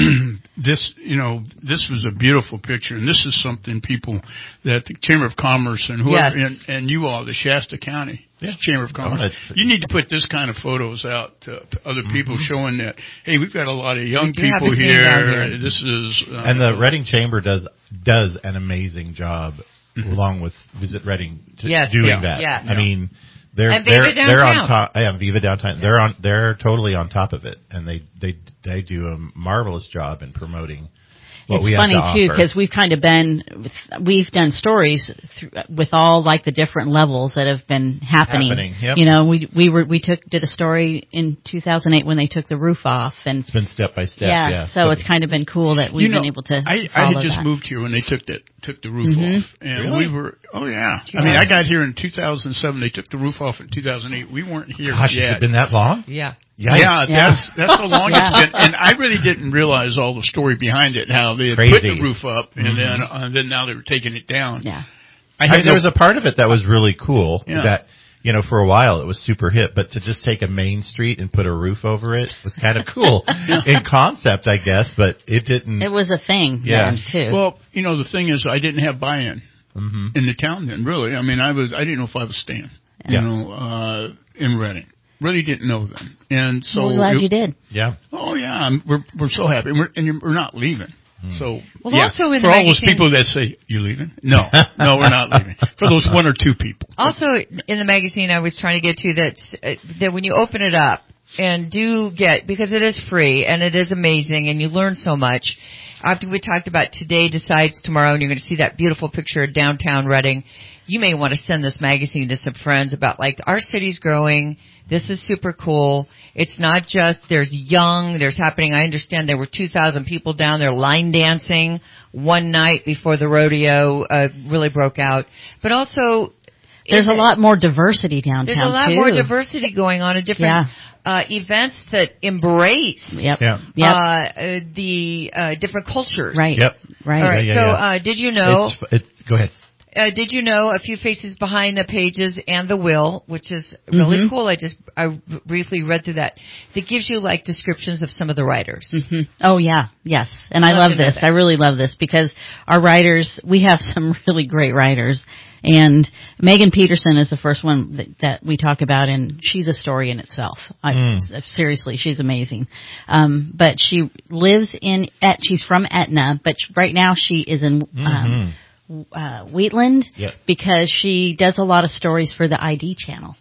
this, you know, this was a beautiful picture, and this is something people that the Chamber of Commerce and whoever, Yes. and, and you all, the Shasta County Yeah. Chamber of Commerce, Oh, it's- you need to put this kind of photos out to other people showing that, hey, we've got a lot of young We do have people a scene down here. here. This is, uh, And the Reading Chamber does does an amazing job, along with Visit Reading, to Yes, doing yeah, that. yes. I mean, they're And Viva they're they're on Downtown. top. Yeah, Viva Downtown. They're on. They're totally on top of it, and they they they do a marvelous job in promoting what it's we funny have to too offer. because we've kind of been we've done stories th- with all like the different levels that have been happening. Happening, yep. You know, we we were we took did a story in two thousand eight when they took the roof off, and It's been step by step. yeah, Yeah, so it's kind of been cool that we've you know, been able to. I, I follow had just that. moved here when they took that took the roof Mhm. off, and Really? we were. Oh yeah, Yeah. I mean, I got here in two thousand seven. They took the roof off in two thousand eight. We weren't here Gosh, yet. has it been that long? Yeah. Yikes. Yeah, Yeah. that's that's how long Yeah. it's been, and I really didn't realize all the story behind it. How they had Crazy. put the roof up, and Mhm. then uh, then now they were taking it down. Yeah. I I had mean, there no- was a part of it that was really cool. Yeah. That you know, for a while it was super hip, but to just take a main street and put a roof over it was kind of cool in concept, I guess. But it didn't. It was a thing Yeah. then too. well, you know, the thing is, I didn't have buy-in hmm in the town then. Really, I mean, I was I didn't know if I was staying. You Yeah. know, uh, in Reading, really didn't know then, and so we're glad it- you did. Yeah. Oh yeah, I'm, we're we're so happy, and we're, and you're, we're not leaving. So Well, yeah, also in for the all those magazine- people that say you leaving, no, no, we're not leaving. For those one or two people, Also, in the magazine, I was trying to get to that, uh, that when you open it up and do get, because it is free and it is amazing and you learn so much. After we talked about Today Decides Tomorrow, and you're going to see that beautiful picture of downtown Reading, you may want to send this magazine to some friends about, like, our city's growing. This is super cool. It's not just there's young, there's happening. I understand there were two thousand people down there line dancing one night before the rodeo uh, really broke out. But also, There's a it- lot more diversity downtown. There's a lot too. more diversity going on in different uh, events that embrace Yep. Yeah. Yep. uh, uh, the uh, different cultures. Right. Yep. Right. All right. Yeah, so, yeah, yeah. Uh, did you know? It's, it's, go ahead. Uh, did you know a few faces behind the pages and the will, which is really Mhm. cool. I just I briefly read through that. It gives you like descriptions of some of the writers. Mm-hmm. Oh yeah, yes, and I Love love to know this. that. I really love this because our writers, we have some really great writers, and Megan Peterson is the first one that, that we talk about, and she's a story in itself. I, Mm. Seriously, she's amazing. Um, but she lives in, Et, she's from Etna, but right now she is in. Um, Uh, Wheatland Yep. because she does a lot of stories for the I D channel,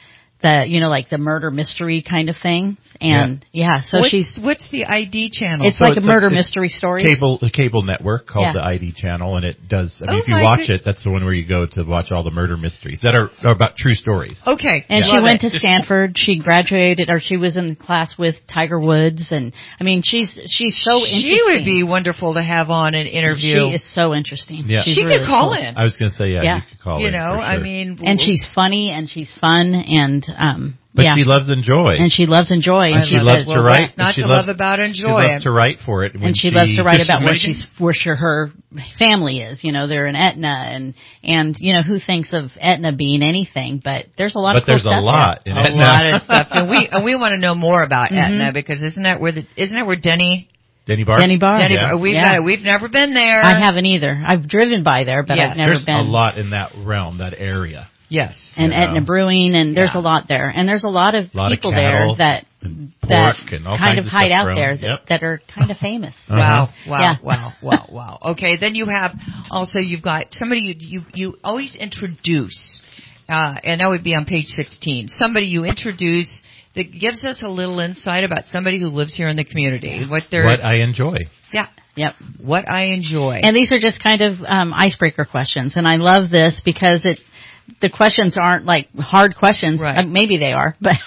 the you know like the murder mystery kind of thing, and yeah, so what's, she's what's the I D channel? it's So like it's a murder it's mystery story. Cable, a cable network called Yeah. the I D channel, and it does. I mean, Oh if you my watch good- it, that's the one where you go to watch all the murder mysteries that are, are about true stories. Okay, And Yeah. she love went it. to Stanford. She graduated, or she was in class with Tiger Woods, and I mean, she's she's so interesting. She would be wonderful to have on an interview. She is so interesting. Yeah. She's She really could call cool. in. I was going to say, yeah, Yeah. you could call You in know, for I sure. mean, And she's funny, and she's fun, and um, but yeah. she loves Enjoy. and she loves Enjoy, and and she love loves it. to Well, write. what's not and she to loves, love about She Enjoy? loves to write for it. When and she, loves to write Just about where Megan? she's where she, her family is. You know, they're in Etna, and and you know who thinks of Etna being anything, but there's a lot But of cool there's a stuff lot there. in a Etna. lot of stuff, and we and we want to know more about Mhm. Etna because isn't that where the isn't that where Denny Denny Bar. Denny Bar. Denny Yeah. we've Yeah. got it. We've never been there. I haven't either. I've driven by there, but Yes. I've never There's been. a lot in that realm, that area. Yes. And you know. Etna Brewing, and there's Yeah. a lot there, and there's a lot of A lot of people cattle there that and that pork and all kind kinds of of hide stuff out grown. there that, Yep. that are kind of famous. Uh-huh. Wow, wow, Yeah. wow, wow, wow. Okay, then you have also you've got somebody you you, you always introduce, uh, and that would be on page sixteen. Somebody you introduce that gives us a little insight about somebody who lives here in the community. What they're What I enjoy. yeah, Yep. what I enjoy. And these are just kind of um, icebreaker questions, and I love this because it. The questions aren't like hard questions. Right. Uh, maybe they are, but,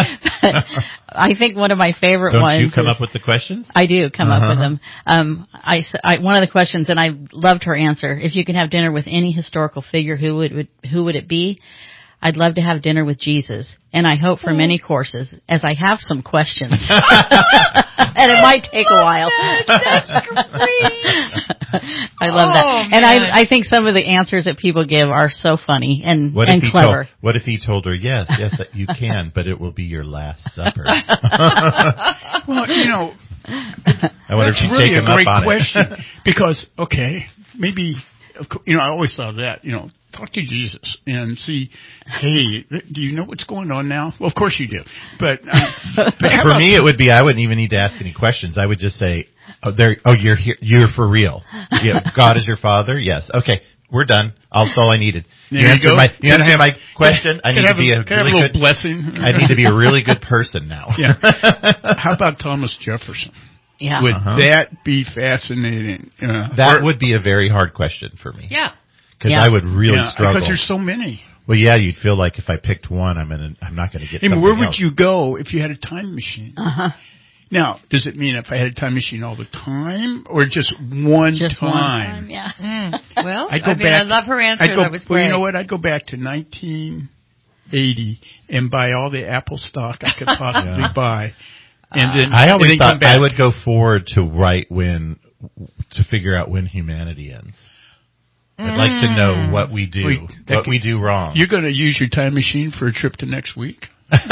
but I think one of my favorite Don't ones. you come is, up with the questions? I do come up with Uh-huh. them. Um, I, I one of the questions, and I loved her answer. If you could have dinner with any historical figure, who would, would who would it be? I'd love to have dinner with Jesus, and I hope for many courses, as I have some questions, and it might take a while. That's great. I love Oh, that, and man. I I think some of the answers that people give are so funny and What and if he clever. told? What if he told her, yes, yes, you can, but it will be your last supper? Well, you know, I wonder if that's she'd really take a him up great on question it. because okay, maybe of cour- you know I always thought that you know talk to Jesus and see, hey, do you know what's going on now? Well, of course you do, but, um, but how For about- me, it would be I wouldn't even need to ask any questions. I would just say, "Oh, there. Oh, you're here. You're for real. Yeah, God is your Father. Yes. Okay, we're done. That's all I needed. There you you answered go. my. You Can I answered have- my question. I can need I to have be a- a can I have really a little good blessing? I need to be a really good person now. Yeah. How about Thomas Jefferson? Yeah. Would Uh-huh. that be fascinating? Uh, That or- would be a very hard question for me. Yeah. Because Yeah. I would really yeah, struggle. because there's so many. Well, yeah, you'd feel like if I picked one, I'm gonna, I'm not going to get. I mean, something where would else. you go if you had a time machine? Uh-huh. Now, does it mean if I had a time machine all the time, or just one Just time? one time, yeah. Mm. Well, I'd go I mean, back. I love her answer. I'd go, that was well, great. you know what? I'd go back to nineteen eighty and buy all the Apple stock I could possibly Yeah. buy, and then I always and then come thought back. I would go forward to right when, to figure out when humanity ends. I'd like to know what we do, Wait, that what could- we do wrong. You're going to use your time machine for a trip to next week?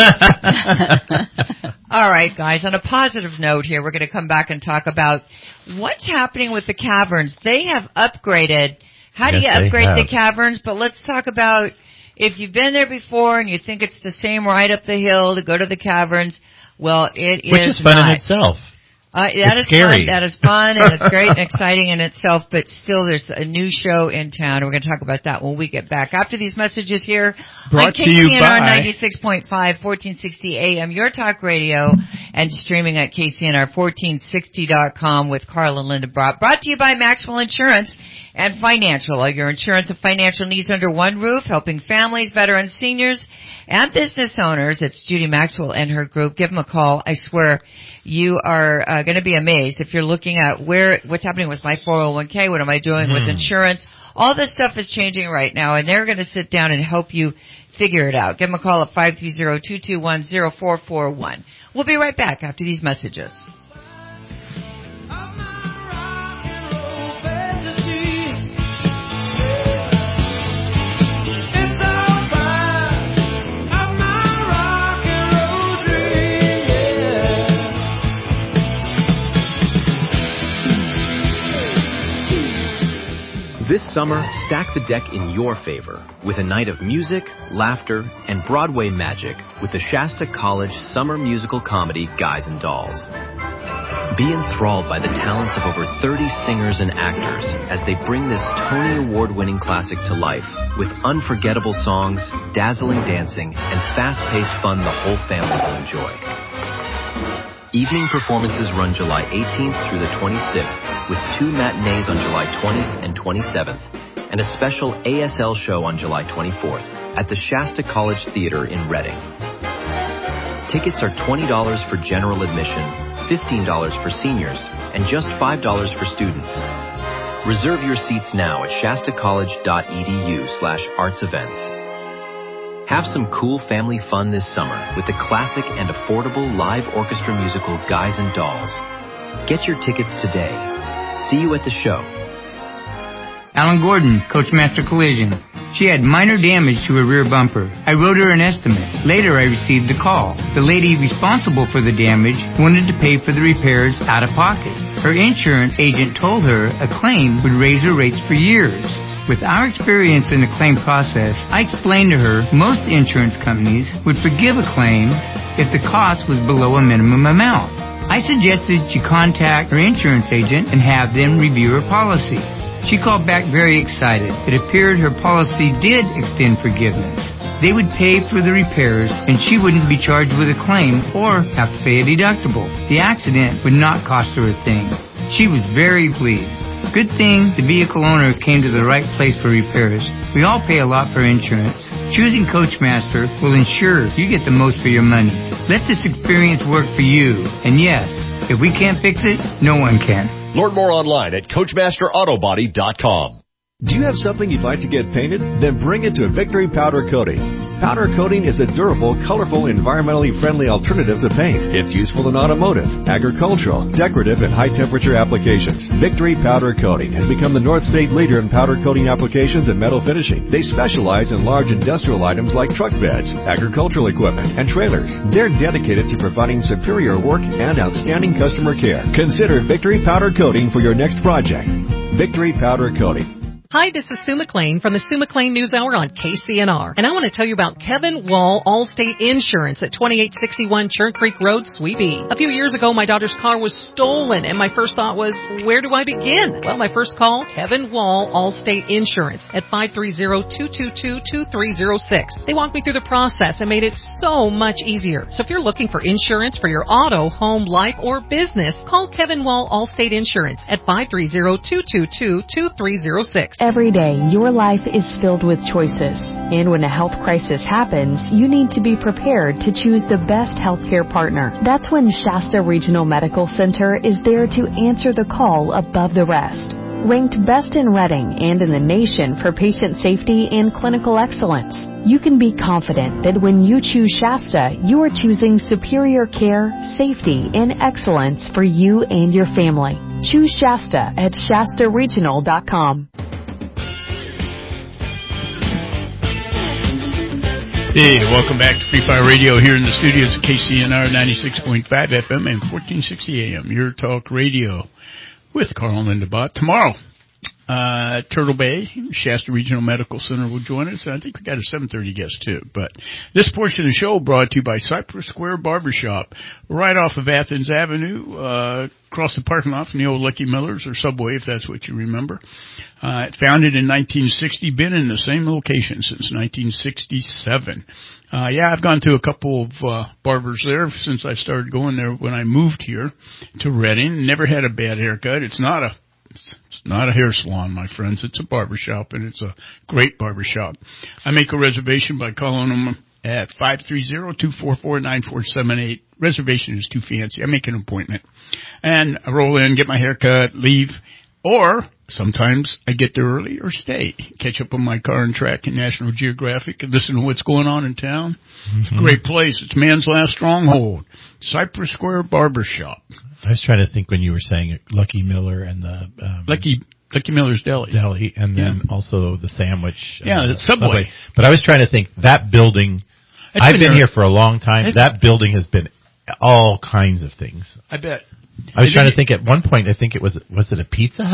All right, guys, on a positive note here, we're going to come back and talk about what's happening with the caverns. They have upgraded. How do Yes, you they upgrade the have. caverns? But let's talk about if you've been there before and you think it's the same right up the hill to go to the caverns. Well, it is Which is fun not. in itself. Uh, that It's is scary. fun. That is fun, and it's great and exciting in itself. But still, there's a new show in town. We're going to talk about that when we get back. After these messages here Brought on to you K C N R by- ninety-six point five, fourteen sixty A M, your talk radio, and streaming at K C N R fourteen sixty dot com with Carl and Linda Brought. Brought to you by Maxwell Insurance and Financial. All your insurance and financial needs under one roof, helping families, veterans, seniors, and business owners. It's Judy Maxwell and her group. Give them a call. I swear you are uh, going to be amazed if you're looking at where what's happening with my four oh one k. What am I doing with Hmm. insurance? All this stuff is changing right now, and they're going to sit down and help you figure it out. Give them a call at five three zero, two two one, zero four four one. We'll be right back after these messages. This summer, stack the deck in your favor with a night of music, laughter, and Broadway magic with the Shasta College summer musical comedy Guys and Dolls. Be enthralled by the talents of over thirty singers and actors as they bring this Tony Award-winning classic to life with unforgettable songs, dazzling dancing, and fast-paced fun the whole family will enjoy. Evening performances run July eighteenth through the twenty-sixth with two matinees on July twentieth and twenty-seventh and a special A S L show on July twenty-fourth at the Shasta College Theater in Reading. Tickets are twenty dollars for general admission, fifteen dollars for seniors, and just five dollars for students. Reserve your seats now at shastacollege.edu slash arts events. Have some cool family fun this summer with the classic and affordable live orchestra musical Guys and Dolls. Get your tickets today. See you at the show. Alan Gordon, Coachmaster Collision. She had minor damage to her rear bumper. I wrote her an estimate. Later, I received a call. The lady responsible for the damage wanted to pay for the repairs out of pocket. Her insurance agent told her a claim would raise her rates for years. With our experience in the claim process, I explained to her most insurance companies would forgive a claim if the cost was below a minimum amount. I suggested she contact her insurance agent and have them review her policy. She called back very excited. It appeared her policy did extend forgiveness. They would pay for the repairs and she wouldn't be charged with a claim or have to pay a deductible. The accident would not cost her a thing. She was very pleased. Good thing the vehicle owner came to the right place for repairs. We all pay a lot for insurance. Choosing Coachmaster will ensure you get the most for your money. Let this experience work for you. And yes, if we can't fix it, no one can. Learn more online at Coachmaster Auto Body dot com. Do you have something you'd like to get painted? Then bring it to Victory Powder Coating. Powder coating is a durable, colorful, environmentally friendly alternative to paint. It's useful in automotive, agricultural, decorative, and high-temperature applications. Victory Powder Coating has become the North State leader in powder coating applications and metal finishing. They specialize in large industrial items like truck beds, agricultural equipment, and trailers. They're dedicated to providing superior work and outstanding customer care. Consider Victory Powder Coating for your next project. Victory Powder Coating. Hi, this is Sue McLean from the Sue McLean News Hour on K C N R, and I want to tell you about Kevin Wall Allstate Insurance at twenty-eight sixty-one Churn Creek Road, Sweepy. A few years ago, my daughter's car was stolen, and my first thought was, where do I begin? Well, my first call, Kevin Wall Allstate Insurance at five three zero, two two two, two three zero six. They walked me through the process and made it so much easier. So if you're looking for insurance for your auto, home, life, or business, call Kevin Wall Allstate Insurance at five three zero, two two two, two three zero six. Every day, your life is filled with choices. And when a health crisis happens, you need to be prepared to choose the best healthcare partner. That's when Shasta Regional Medical Center is there to answer the call above the rest. Ranked best in Reading and in the nation for patient safety and clinical excellence, you can be confident that when you choose Shasta, you are choosing superior care, safety, and excellence for you and your family. Choose Shasta at Shasta Regional dot com. Hey, welcome back to Free Fire Radio here in the studios of K C N R ninety-six point five F M and fourteen sixty A M, your talk radio with Carl and Linda Bott. Tomorrow, uh, Turtle Bay, Shasta Regional Medical Center will join us. I think we got a seven thirty guest too. But this portion of the show brought to you by Cypress Square Barbershop, right off of Athens Avenue, uh, across the parking lot from the old Lucky Miller's or Subway, if that's what you remember. Uh, founded in nineteen sixty, been in the same location since nineteen sixty-seven. Uh, yeah, I've gone to a couple of, uh, barbers there since I started going there when I moved here to Reading. Never had a bad haircut. It's not a, it's not a hair salon, my friends. It's a barbershop, and it's a great barbershop. I make a reservation by calling them at five three zero, two four four, nine four seven eight. Reservation is too fancy. I make an appointment. And I roll in, get my hair cut, leave, or sometimes I get there early or stay, catch up on my car and track in National Geographic and listen to what's going on in town. Mm-hmm. It's a great place. It's man's last stronghold. Cypress Square Barbershop. I was trying to think when you were saying Lucky Miller and the... Um, Lucky Lucky Miller's Deli. Deli, and then yeah. also the sandwich. Yeah, uh, the Subway. Subway. But I was trying to think, that building... It's I've been, been here for a long time. It's, that building has been all kinds of things. I bet. I was trying to think at one point, I think it was, was it a Pizza Hut?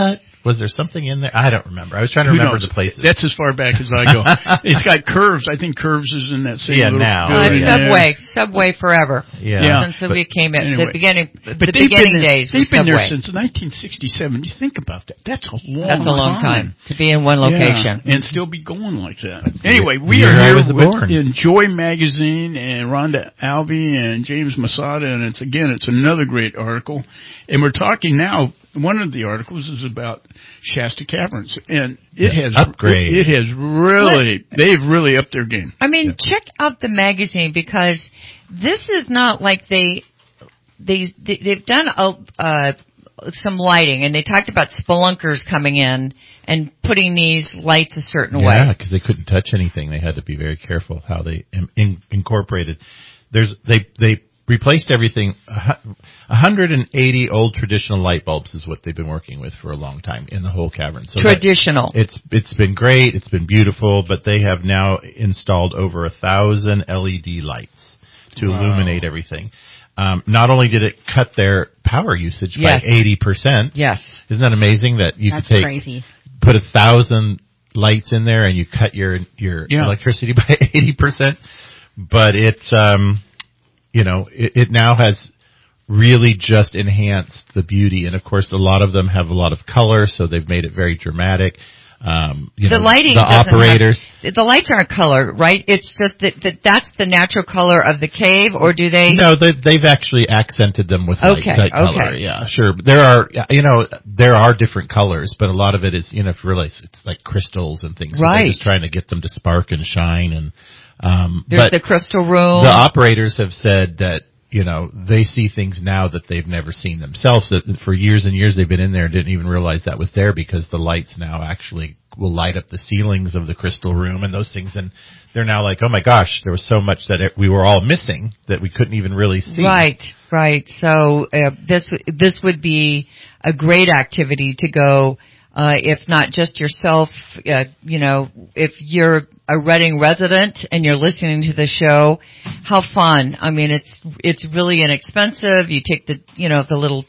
was there something in there? I don't remember. I was trying to Who remember knows? the places. That's as far back as I go. It's got Curves. I think Curves is in that same Yeah, little now. Uh, building Subway, there. Subway forever. Yeah. Yeah. Since Sylvia came in, anyway. the beginning, But the they've beginning been there, days. They've was been there Subway. since nineteen sixty-seven. You think about that. That's a long That's a long time, time to be in one location. Yeah, and still be going like that. Anyway, we year are I here was with born. Enjoy Magazine and Rhonda Alvey and James Masada, and it's again, it's another great article. And we're talking now. One of the articles is about Shasta Caverns, and it has Upgrade. It, it has really, what? they've really upped their game. I mean, check out the magazine because this is not like they they they've done a, uh, some lighting, and they talked about spelunkers coming in and putting these lights a certain way. Yeah, because they couldn't touch anything. They had to be very careful how they in, in, incorporated. There's they they. replaced everything. one hundred eighty old traditional light bulbs is what they've been working with for a long time in the whole cavern. So traditional. That, it's it's been great. It's been beautiful, but they have now installed over a thousand L E D lights to wow. illuminate everything. Um, not only did it cut their power usage yes. by eighty percent. Yes. Isn't that amazing that you That's could take crazy. put a thousand lights in there and you cut your your yeah. electricity by eighty percent? But it's um. You know, it, it now has really just enhanced the beauty. And, of course, a lot of them have a lot of color, so they've made it very dramatic. Um, you the know, lighting the doesn't operators. Have, the lights aren't color, right? It's just that, that that's the natural color of the cave, or do they? No, they, they've actually accented them with light, okay, light okay. color. Yeah, sure. There are, you know, there are different colors, but a lot of it is, you know, if you realize it's like crystals and things. So right. they're just trying to get them to spark and shine. And um, There's but the crystal room. The operators have said that, you know, they see things now that they've never seen themselves. That for years and years they've been in there and didn't even realize that was there because the lights now actually will light up the ceilings of the crystal room and those things. And they're now like, oh my gosh, there was so much that it, we were all missing that we couldn't even really see. Right, right. So uh, this this would be a great activity to go. Uh, if not just yourself, uh, you know, if you're a Reading resident and you're listening to the show, how fun. I mean, it's, it's really inexpensive. You take the, you know, the little,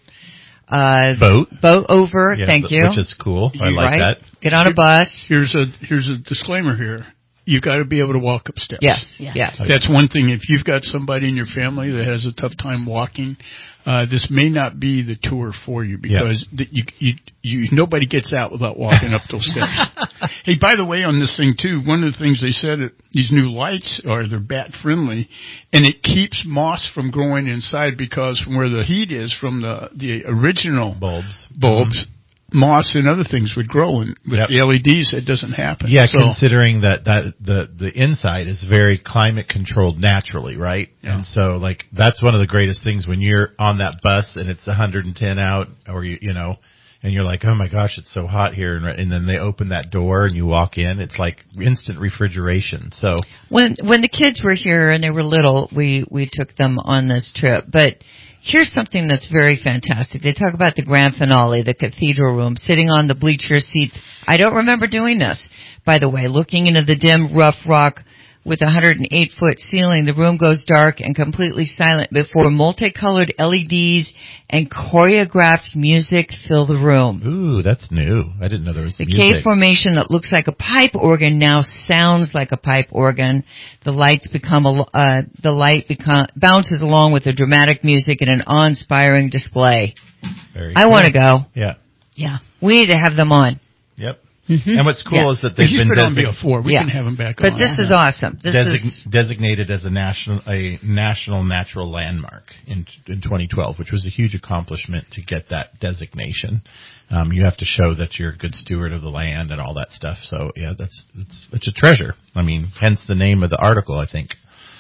uh, boat, boat over. Yeah, Thank you. Which is cool. I like right? that. Get on a bus. Here's a, here's a disclaimer here. You got to be able to walk up steps. Yes, yes. yes. That's one thing. If you've got somebody in your family that has a tough time walking, uh, this may not be the tour for you because yeah. the, you, you, you, nobody gets out without walking up those steps. Hey, by the way, on this thing too, one of the things they said, these new lights are, they're bat friendly and it keeps moss from growing inside because from where the heat is from the, the original bulbs, bulbs, mm-hmm. moss and other things would grow, and with yep. the L E Ds, it doesn't happen. Yeah, so, considering that, that the, the inside is very climate controlled naturally, right? Yeah. And so, like, that's one of the greatest things when you're on that bus and it's one hundred ten out, or you, you know, and you're like, oh my gosh, it's so hot here, and, and then they open that door and you walk in, it's like instant refrigeration. So when when the kids were here and they were little, we we took them on this trip, but. Here's something that's very fantastic. They talk about the grand finale, the cathedral room, sitting on the bleacher seats. I don't remember doing this, by the way. Looking into the dim, rough rock with a one hundred eight foot ceiling, the room goes dark and completely silent before multicolored L E Ds and choreographed music fill the room. Ooh, that's new. I didn't know there was the music. cave formation that looks like a pipe organ now sounds like a pipe organ. The lights become a, uh, the light become, bounces along with the dramatic music in an awe-inspiring display. Very I cool. want to go. Yeah. Yeah. We need to have them on. Yep. Mm-hmm. And what's cool yeah. is that they've He's been, been on design- before. We yeah. can have him back but on. But this is awesome. This Design- is designated as a national a national natural landmark in in twenty twelve, which was a huge accomplishment to get that designation. Um, you have to show that you're a good steward of the land and all that stuff. So yeah, that's it's it's a treasure. I mean, hence the name of the article, I think.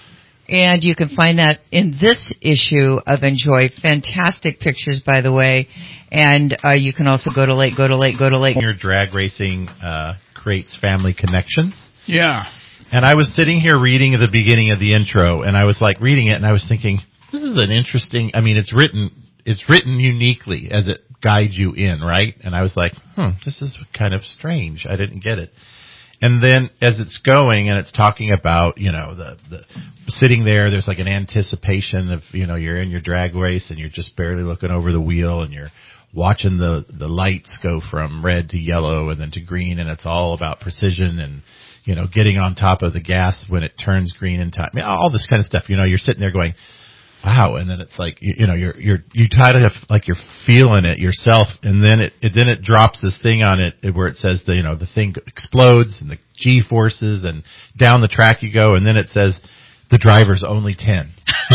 And you can find that in this issue of Enjoy. Fantastic pictures, by the way. And uh, you can also go to Lake, go to Lake, go to Lake. Your drag racing uh, creates family connections. Yeah. And I was sitting here reading at the beginning of the intro, and I was like reading it, and I was thinking, this is an interesting, I mean, it's written, it's written uniquely as it guides you in, right? And I was like, hmm, this is kind of strange. I didn't get it. And then as it's going and it's talking about, you know, the, the sitting there, there's like an anticipation of, you know, you're in your drag race and you're just barely looking over the wheel and you're watching the, the lights go from red to yellow and then to green, and it's all about precision and, you know, getting on top of the gas when it turns green in time. I mean, all this kind of stuff. You know, you're sitting there going, wow, and then it's like, you, you know, you're, you're, you try to have, like you're feeling it yourself, and then it, it, then it drops this thing on it where it says the, you know, the thing explodes and the G forces and down the track you go, and then it says the driver's only ten.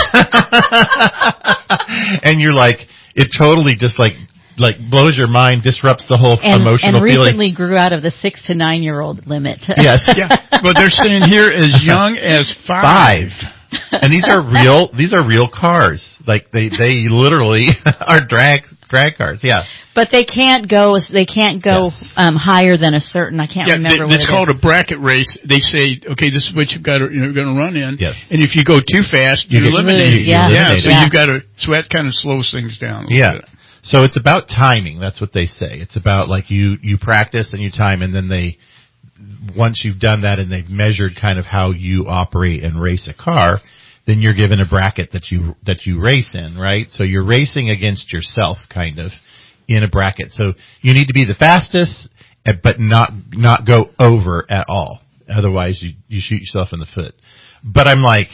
And you're like, it totally just like, like blows your mind, disrupts the whole and, emotional and recently feeling. grew out of the six to nine year old limit. Yes. Yeah. But they're saying here as young as five. Five. And these are real, these are real cars. Like they, they literally are drag, drag cars. Yeah. But they can't go, they can't go, yes. um, higher than a certain, I can't yeah, remember th- what it's it called is. a bracket race. They say, okay, this is what you've got to, you're going to run in. Yes. And if you go too fast, you you're eliminated. Yeah. Yeah. So yeah. you've got to, so that kind of slows things down a little yeah. bit. So it's about timing. That's what they say. It's about like you, you practice and you time, and then they, once you've done that and they've measured kind of how you operate and race a car, then you're given a bracket that you, that you race in, right? So you're racing against yourself kind of in a bracket. So you need to be the fastest, but not, not go over at all. Otherwise you, you shoot yourself in the foot. But I'm like,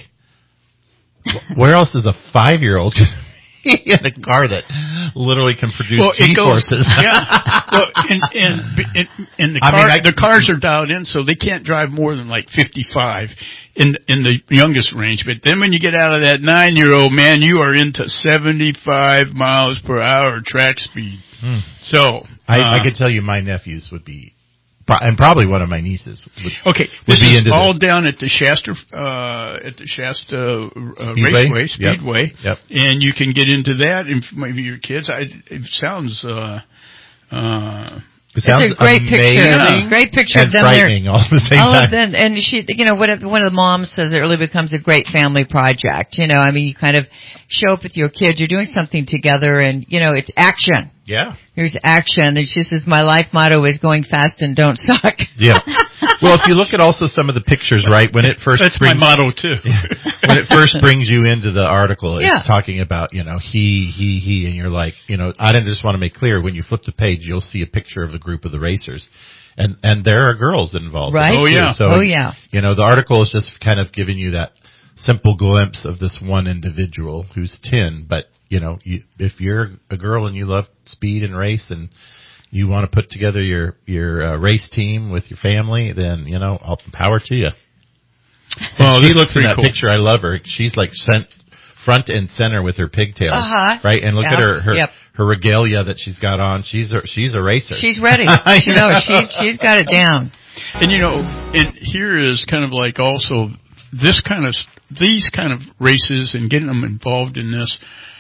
where else is a five-year-old in a car that literally can produce well, G-forces? Yeah. Well, and, and, and, and the, car, I mean, I, the cars are dialed in, so they can't drive more than like fifty-five in in the youngest range. But then when you get out of that nine-year-old, man, you are into seventy-five miles per hour track speed. Hmm. So I, uh, I could tell you my nephews would be, and probably one of my nieces would, okay, would this be is into all this. down at the Shasta, uh, at the Shasta uh, Speedway? Raceway, Speedway. Yep. Yep. And you can get into that, and maybe your kids, I, it sounds, uh, uh, It sounds it's a great amazing. picture. Yeah. Great picture and of them frightening there. all at the same all time. Of them, and she, you know, one of, one of the moms says it really becomes a great family project. You know, I mean, you kind of show up with your kids, you're doing something together, and, you know, it's action. Yeah. Here's action. And she says, my life motto is going fast and don't suck. Yeah. Well, if you look at also some of the pictures, right, when it first That's brings, my motto too. Yeah, when it first brings you into the article, it's yeah. talking about, you know, he, he, he, and you're like, you know, I just want to make clear, when you flip the page, you'll see a picture of the group of the racers. And, and there are girls involved. Right. In it Oh, too. yeah. So, oh, yeah. You know, the article is just kind of giving you that simple glimpse of this one individual who's ten, but, you know, you, if you're a girl and you love speed and race and you want to put together your, your uh, race team with your family, then, you know, all power to you. Well, she this looks in that cool. picture. I love her. She's like sent front and center with her pigtails, uh-huh. right? And look yes. at her, her, yep. her regalia that she's got on. She's a, she's a racer. She's ready. You know, she's, she's got it down. And you know, and here is kind of like also this kind of, these kind of races and getting them involved in this.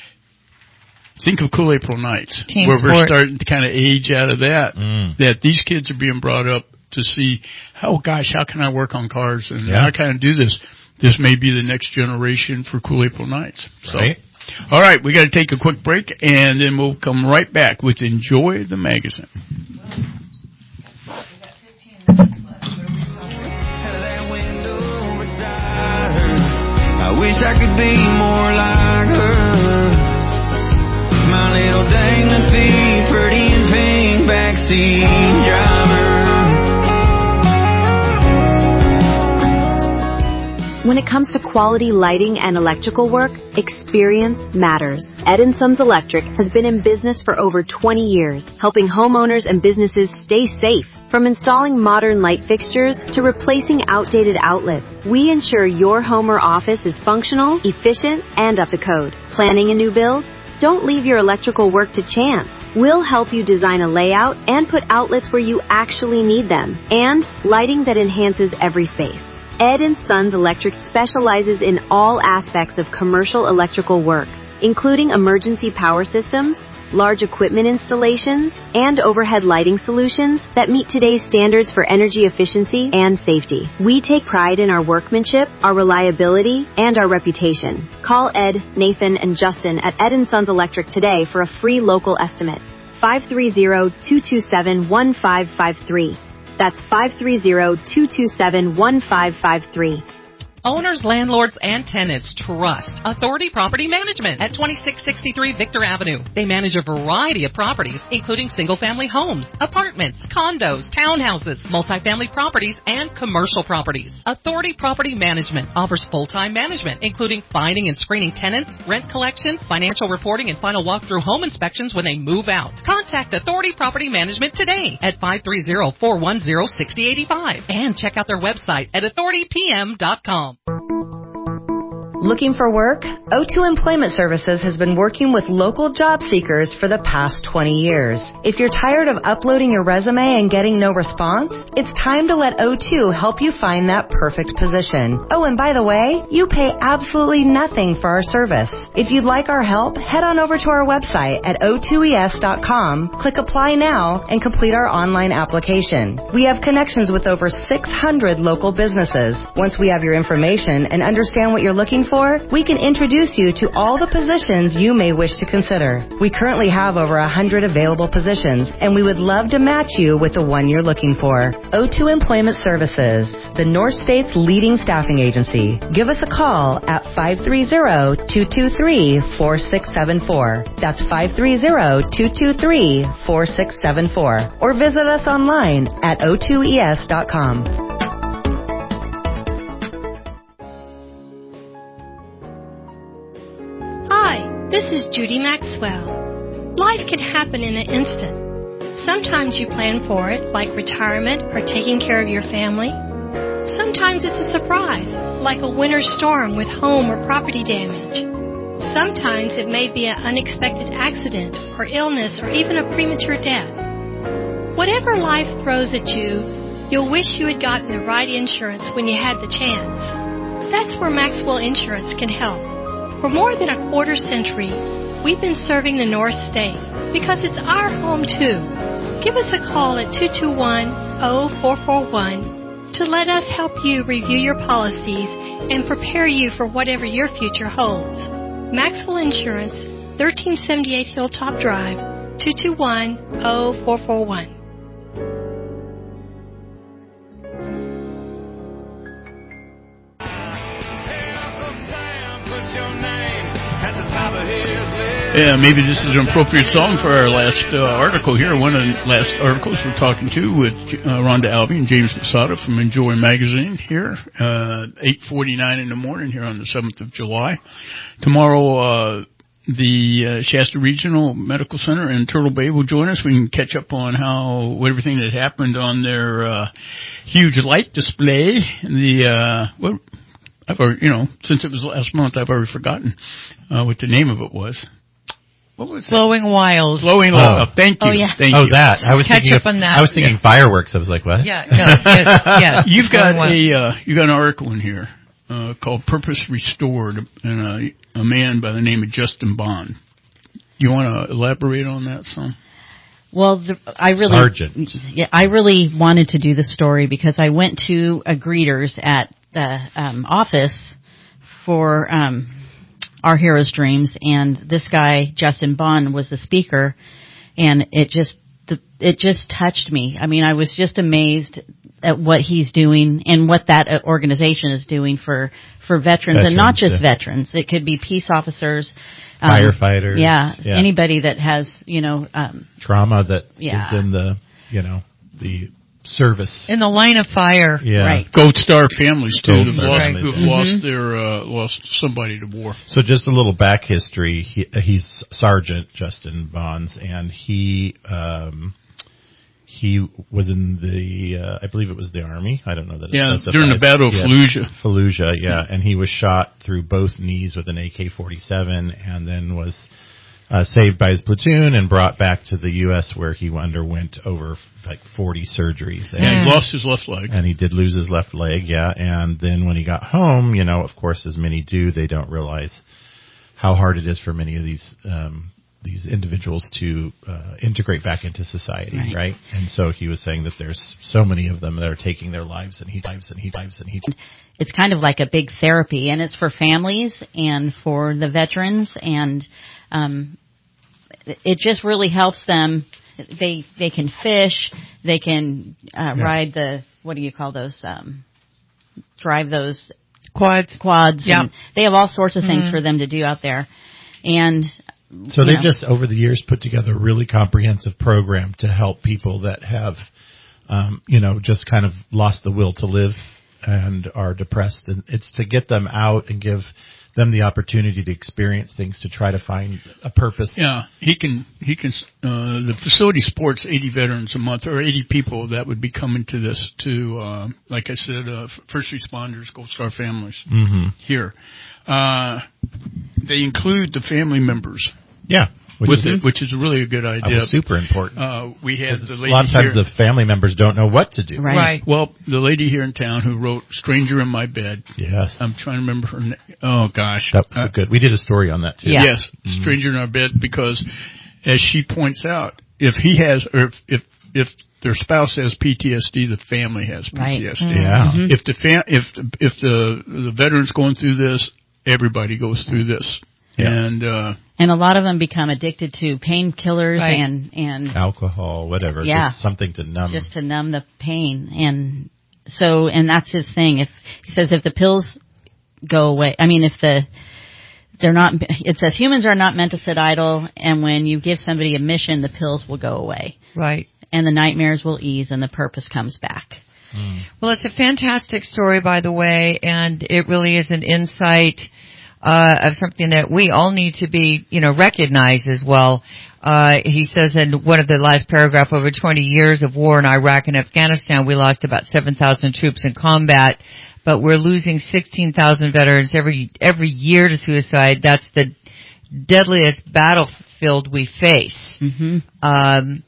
Think of Cool April Nights, Team where sport. we're starting to kind of age out of that, mm. that these kids are being brought up to see, oh gosh, how can I work on cars and yeah. how can I do this? This may be the next generation for Cool April Nights. So, right. All right, we got to take a quick break, and then we'll come right back with Enjoy the Magazine. I wish I could be more like her. My little dangling feet, pretty and pink backseat driver. When it comes to quality lighting and electrical work, experience matters. Ed and Sons Electric has been in business for over twenty years, helping homeowners and businesses stay safe. From installing modern light fixtures to replacing outdated outlets, we ensure your home or office is functional, efficient, and up to code. Planning a new build? Don't leave your electrical work to chance. We'll help you design a layout and put outlets where you actually need them, and lighting that enhances every space. Ed and Sons Electric specializes in all aspects of commercial electrical work, including emergency power systems, large equipment installations, and overhead lighting solutions that meet today's standards for energy efficiency and safety. We take pride in our workmanship, our reliability, and our reputation. Call Ed, Nathan, and Justin at Ed and Sons Electric today for a free local estimate. five three zero, two two seven, one five five three. That's five three zero, two two seven, one five five three. Owners, landlords, and tenants trust Authority Property Management at twenty-six sixty-three Victor Avenue. They manage a variety of properties, including single-family homes, apartments, condos, townhouses, multifamily properties, and commercial properties. Authority Property Management offers full-time management, including finding and screening tenants, rent collection, financial reporting, and final walkthrough home inspections when they move out. Contact Authority Property Management today at five three zero, four one zero, six zero eight five and check out their website at authority p m dot com. Looking for work? O two Employment Services has been working with local job seekers for the past twenty years. If you're tired of uploading your resume and getting no response, it's time to let O two help you find that perfect position. Oh, and by the way, you pay absolutely nothing for our service. If you'd like our help, head on over to our website at o two e s dot com, click Apply Now, and complete our online application. We have connections with over six hundred local businesses. Once we have your information and understand what you're looking for, For, we can introduce you to all the positions you may wish to consider. We currently have over one hundred available positions, and we would love to match you with the one you're looking for. O two Employment Services, the North State's leading staffing agency. Give us a call at five three zero, two two three, four six seven four. That's five three zero, two two three, four six seven four. Or visit us online at o two e s dot com. This is Judy Maxwell. Life can happen in an instant. Sometimes you plan for it, like retirement or taking care of your family. Sometimes it's a surprise, like a winter storm with home or property damage. Sometimes it may be an unexpected accident or illness or even a premature death. Whatever life throws at you, you'll wish you had gotten the right insurance when you had the chance. That's where Maxwell Insurance can help. For more than a quarter century, we've been serving the North State because it's our home too. Give us a call at two two one, zero four four one to let us help you review your policies and prepare you for whatever your future holds. Maxwell Insurance, thirteen seventy-eight Hilltop Drive, two two one, zero four four one. Yeah, maybe this is an appropriate song for our last uh, article here. One of the last articles we're talking to with uh, Rhonda Albee and James Masada from Enjoy Magazine here, uh, eight forty-nine in the morning here on the seventh of July. Tomorrow, uh, the uh, Shasta Regional Medical Center in Turtle Bay will join us. We can catch up on how everything that happened on their uh, huge light display. The uh, well, I've already, you know, since it was last month, I've already forgotten uh, what the name of it was. What was it? Glowing Wild. Glowing oh. Wild. Thank you. Oh, yeah. Thank oh, you. that. I was Catch thinking up of, on that. I was thinking yeah. fireworks. I was like, what? Yeah, no, it's, yeah. You've got a, uh, you got an article in here, uh, called Purpose Restored, and a, a man by the name of Justin Bond. You want to elaborate on that some? Well, the, I really, Sergeant. yeah, I really wanted to do the story because I went to a greeters at the um, office for um, Our Heroes Dreams, and this guy Justin Bond was the speaker, and it just it just touched me. I mean, I was just amazed at what he's doing and what that organization is doing for for veterans, veterans and not just yeah. veterans. It could be peace officers, um, firefighters, yeah, yeah, anybody that has you know um, trauma that yeah. is in the you know the service in the line of fire. Yeah. Right. Gold Star families too, Gold who've, Star lost, families, who've yeah. lost Mm-hmm. their uh, lost somebody to war. So just a little back history. He, he's Sergeant Justin Bonds, and he um, he was in the uh, I believe it was the Army. I don't know that. Yeah, that's during the Battle of yeah, Fallujah. Fallujah, yeah, and he was shot through both knees with an A K forty-seven, and then was Uh, saved by his platoon and brought back to the U S where he underwent over like forty surgeries. And yeah, he lost his left leg. And he did lose his left leg, yeah. And then when he got home, you know, of course, as many do, they don't realize how hard it is for many of these um, these individuals to uh, integrate back into society, right. right? And so he was saying that there's so many of them that are taking their lives, and he lives and he lives and he. It's kind of like a big therapy, and it's for families and for the veterans, and um, it just really helps them. They they can fish, they can uh, yeah. ride the what do you call those? Um, drive those Quads. Quads. Yeah. And they have all sorts of things Mm. for them to do out there. And So you they've know, just, over the years, put together a really comprehensive program to help people that have, um, you know, just kind of lost the will to live and are depressed. And it's to get them out and give them the opportunity to experience things, to try to find a purpose. Yeah, he can, he can, uh, the facility supports eighty veterans a month, or eighty people that would be coming to this, to, uh, like I said, uh, first responders, Gold Star families Mhm. here. Uh, they include the family members. Yeah. Which with is, it, which is really a good That idea. was super important. Uh, we had the lady a lot of times here, the family members don't know what to do. Right. Right. Well, the lady here in town who wrote "Stranger in My Bed." Yes. I'm trying to remember her name. Oh gosh, That was Uh, good. We did a story on that too. Yes, Mhm. "Stranger in Our Bed," because as she points out, if he has, or if if, if their spouse has P T S D, the family has P T S D. Right. Yeah. Mhm. If the fam- if if the the veteran's going through this, everybody goes through this. Yeah. And uh and a lot of them become addicted to painkillers Right. and and Alcohol, whatever. Yeah. Just something to numb. just to numb the pain. And so, and that's his thing. If he says if the pills go away, I mean, if the they're not, it says humans are not meant to sit idle, and when you give somebody a mission, the pills will go away, Right. and the nightmares will ease, and the purpose comes back. Well, it's a fantastic story, by the way, and it really is an insight uh, of something that we all need to be, you know, recognized as well. Uh, he says in one of the last paragraph, over twenty years of war in Iraq and Afghanistan, we lost about seven thousand troops in combat, but we're losing sixteen thousand veterans every every year to suicide. That's the deadliest battlefield we face. Mm-hmm. Um,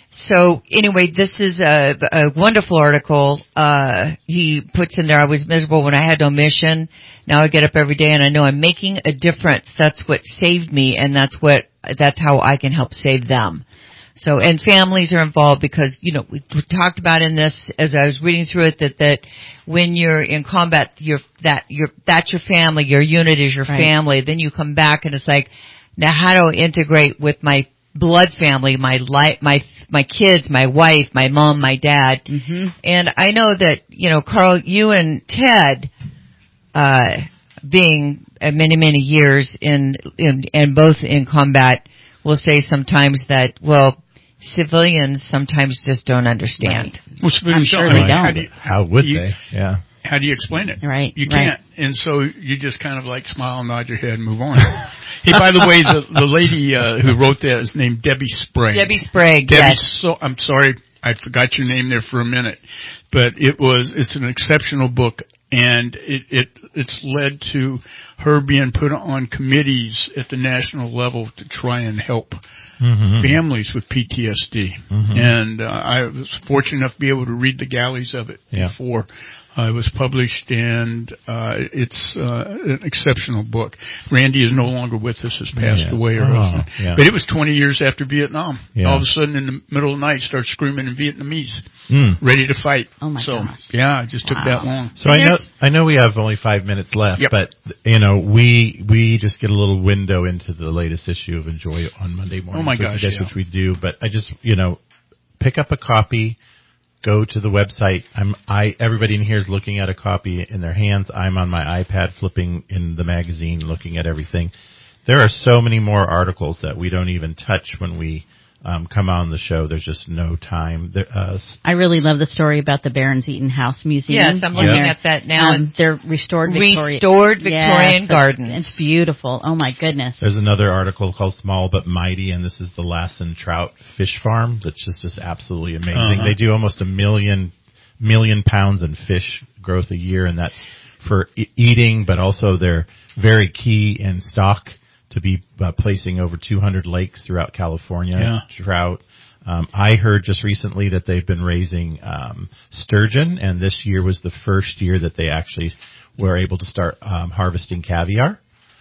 so anyway, this is a, a wonderful article. Uh, he puts in there, I was miserable when I had no mission. Now I get up every day and I know I'm making a difference. That's what saved me, and that's what, that's how I can help save them. So, and families are involved because, you know, we talked about in this, as I was reading through it, that, that when you're in combat, you're, that, you're, that's your family, your unit is your Right. family. Then you come back and it's like, now how do I integrate with my blood family, my life, my, my kids, my wife, my mom, my dad. Mm-hmm. And I know that, you know, Carl, you and Ted, uh, being uh, many, many years in, in, and both in combat, will say sometimes that, well, civilians sometimes just don't understand. Right. well, I'm sure I they mean, don't. How do you, How would you- they? Yeah. how do you explain it? Right, You right. can't. And so you just kind of like smile, nod your head, and move on. Hey, by the way, the, the lady uh, who wrote that is named Debbie Sprague. Debbie Sprague, Debbie, yes. so, I'm sorry, I forgot your name there for a minute, but it was, it's an exceptional book, and it, it, it's led to her being put on committees at the national level to try and help Mhm. families with P T S D. Mhm. And uh, I was fortunate enough to be able to read the galleys of it Yeah. before uh, it was published, and uh, it's uh, an exceptional book. Randy is no longer with us; has passed Yeah. away, her Oh, husband. yeah. But it was twenty years after Vietnam. Yeah. All of a sudden, in the middle of the night, starts screaming in Vietnamese, Mm. ready to fight. Oh my so, gosh. yeah, it just took Wow. that long. So I know I know we have only five minutes left, Yep. but you know we we just get a little window into the latest issue of Enjoy on Monday morning. Oh, my which gosh, you guys, yeah. which we do. But I just you know pick up a copy, go to the website. I'm I everybody in here is looking at a copy in their hands. I'm on my iPad flipping in the magazine, looking at everything. There are so many more articles that we don't even touch when we um, come on the show. There's just no time. There, uh, I really love the story about the Barons Eaton House Museum. Yes, I'm looking And at that now. Um, they're restored Victoria- Restored Victorian Yes, Gardens. It's beautiful. Oh my goodness. There's another article called Small But Mighty, and this is the Lassen Trout Fish Farm. That's just, just absolutely amazing. Uh-huh. They do almost a million, million pounds in fish growth a year, and that's for e- eating, but also they're very key in stock to be uh, placing over two hundred lakes throughout California. Yeah. Trout. Um, I heard just recently that they've been raising um, sturgeon, and this year was the first year that they actually were able to start um, harvesting caviar.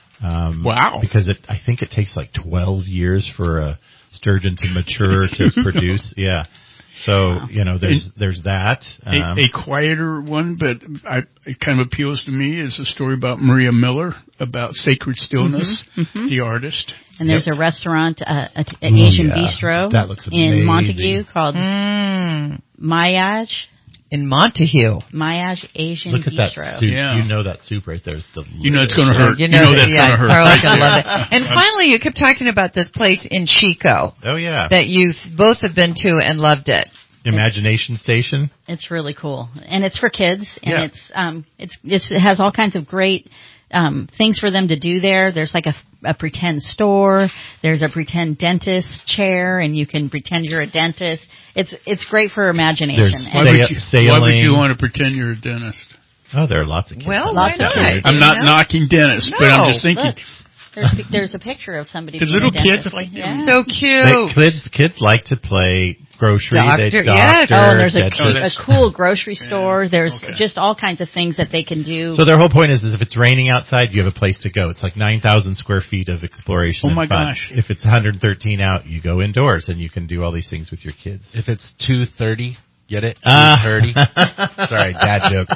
Um, Wow. Because it, I think it takes like twelve years for a sturgeon to mature to produce. Yeah. So, you know, there's, there's that. Um, a, a quieter one, but I, it kind of appeals to me, is a story about Maria Miller, about Sacred Stillness, Mhm, mhm. the artist. And there's a restaurant, uh, a, an Ooh, Asian yeah. bistro That looks in amazing. Montague called Mm. Mayaj. in Montague. Maya's Asian Look at that Bistro. soup. Yeah. You know that soup right there is delicious. You know it's going to hurt. You You know, know that, that's yeah, going to hurt. Carla's going to love it. And finally, you kept talking about this place in Chico. Oh, yeah. That you both have been to and loved it. Imagination Station. It's really cool, and it's for kids, and Yeah. it's um, it's, it's it has all kinds of great um, things for them to do there. There's like a, a pretend store. There's a pretend dentist chair, and you can pretend you're a dentist. It's it's great for imagination. There's And Why would, you, sailing. why would you want to pretend you're a dentist? Oh, there are lots of kids. Well, Lots why of not? kids. I'm not You know? knocking dentists, but I'm just thinking. Look, there's there's a picture of somebody. The being little a dentist. kids like yeah. So They, cute. kids, kids like to play grocery. Doctor, they yes. doctor. Oh, and there's a, that's Oh, it. a cool grocery store. There's Okay. just all kinds of things that they can do. So their whole point is, is if it's raining outside, you have a place to go. It's like nine thousand square feet of exploration. Oh, and my fun. gosh. If it's one hundred thirteen out, you go indoors and you can do all these things with your kids. If it's two thirty, get it? Ah. two thirty. Sorry, dad joke.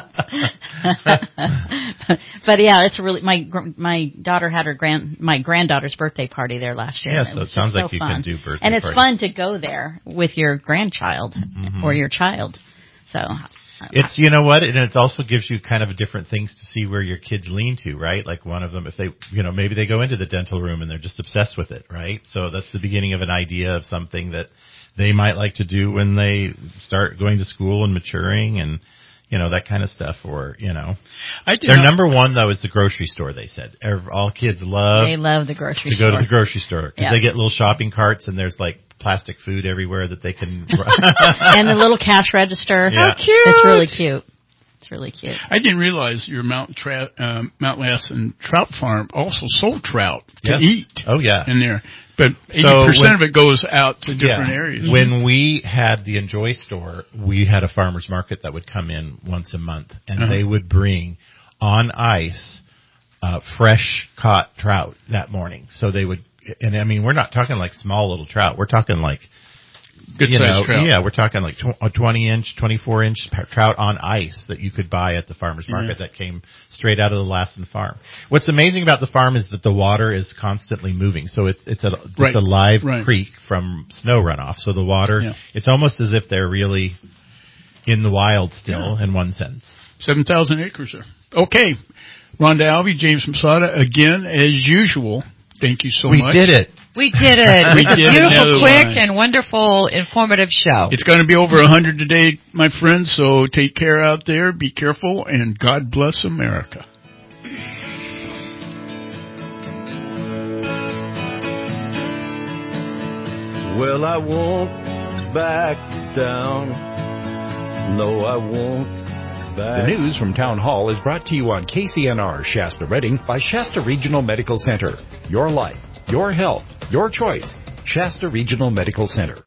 But yeah, it's really my gr- my daughter had her grand my granddaughter's birthday party there last year. Yeah, and so it was it sounds just like so you fun. can do birthday and it's parties. fun to go there with your grandchild Mhm. or your child. So It's, you know what, and it also gives you kind of different things to see where your kids lean to, right? Like one of them, if they, you know, maybe they go into the dental room and they're just obsessed with it, right? So that's the beginning of an idea of something that they might like to do when they start going to school and maturing and, you know, that kind of stuff. Or, you know, I did their not- number one though is the grocery store. They said Ev- all kids love they love the grocery to store. go to the grocery store because Yeah. they get little shopping carts and there's like plastic food everywhere that they can. And the little cash register. Yeah. How cute! It's really cute. It's really cute. I didn't realize your Mount Tra- uh, Mount Lassen Trout Farm also sold trout to Yes. eat. Oh yeah, in there, but eighty So percent when- of it goes out to different Yeah. areas. When we had the Enjoy store, we had a farmer's market that would come in once a month, and Uh-huh. they would bring on ice uh, fresh caught trout that morning. So they would, and I mean, we're not talking like small little trout. We're talking like, Good you sized know, trout. yeah, we're talking like tw- a twenty inch, twenty-four inch p- trout on ice that you could buy at the farmer's Yeah. market that came straight out of the Lassen farm. What's amazing about the farm is that the water is constantly moving. So it's, it's a, it's Right. a live Right. creek from snow runoff. So the water, Yeah. it's almost as if they're really in the wild still in one sense. Seven thousand acres there. Okay, Rhonda Albee, James Masada, again as usual. Thank you so we much. did it. We did it. We It was a did beautiful, another quick, one. and wonderful, informative show. It's going to be over a hundred today, my friends. So take care out there. Be careful, and God bless America. Well, I won't back down. No, I won't back. The news from Town Hall is brought to you on K C N R Shasta Redding by Shasta Regional Medical Center. Your life, your health, your choice. Shasta Regional Medical Center.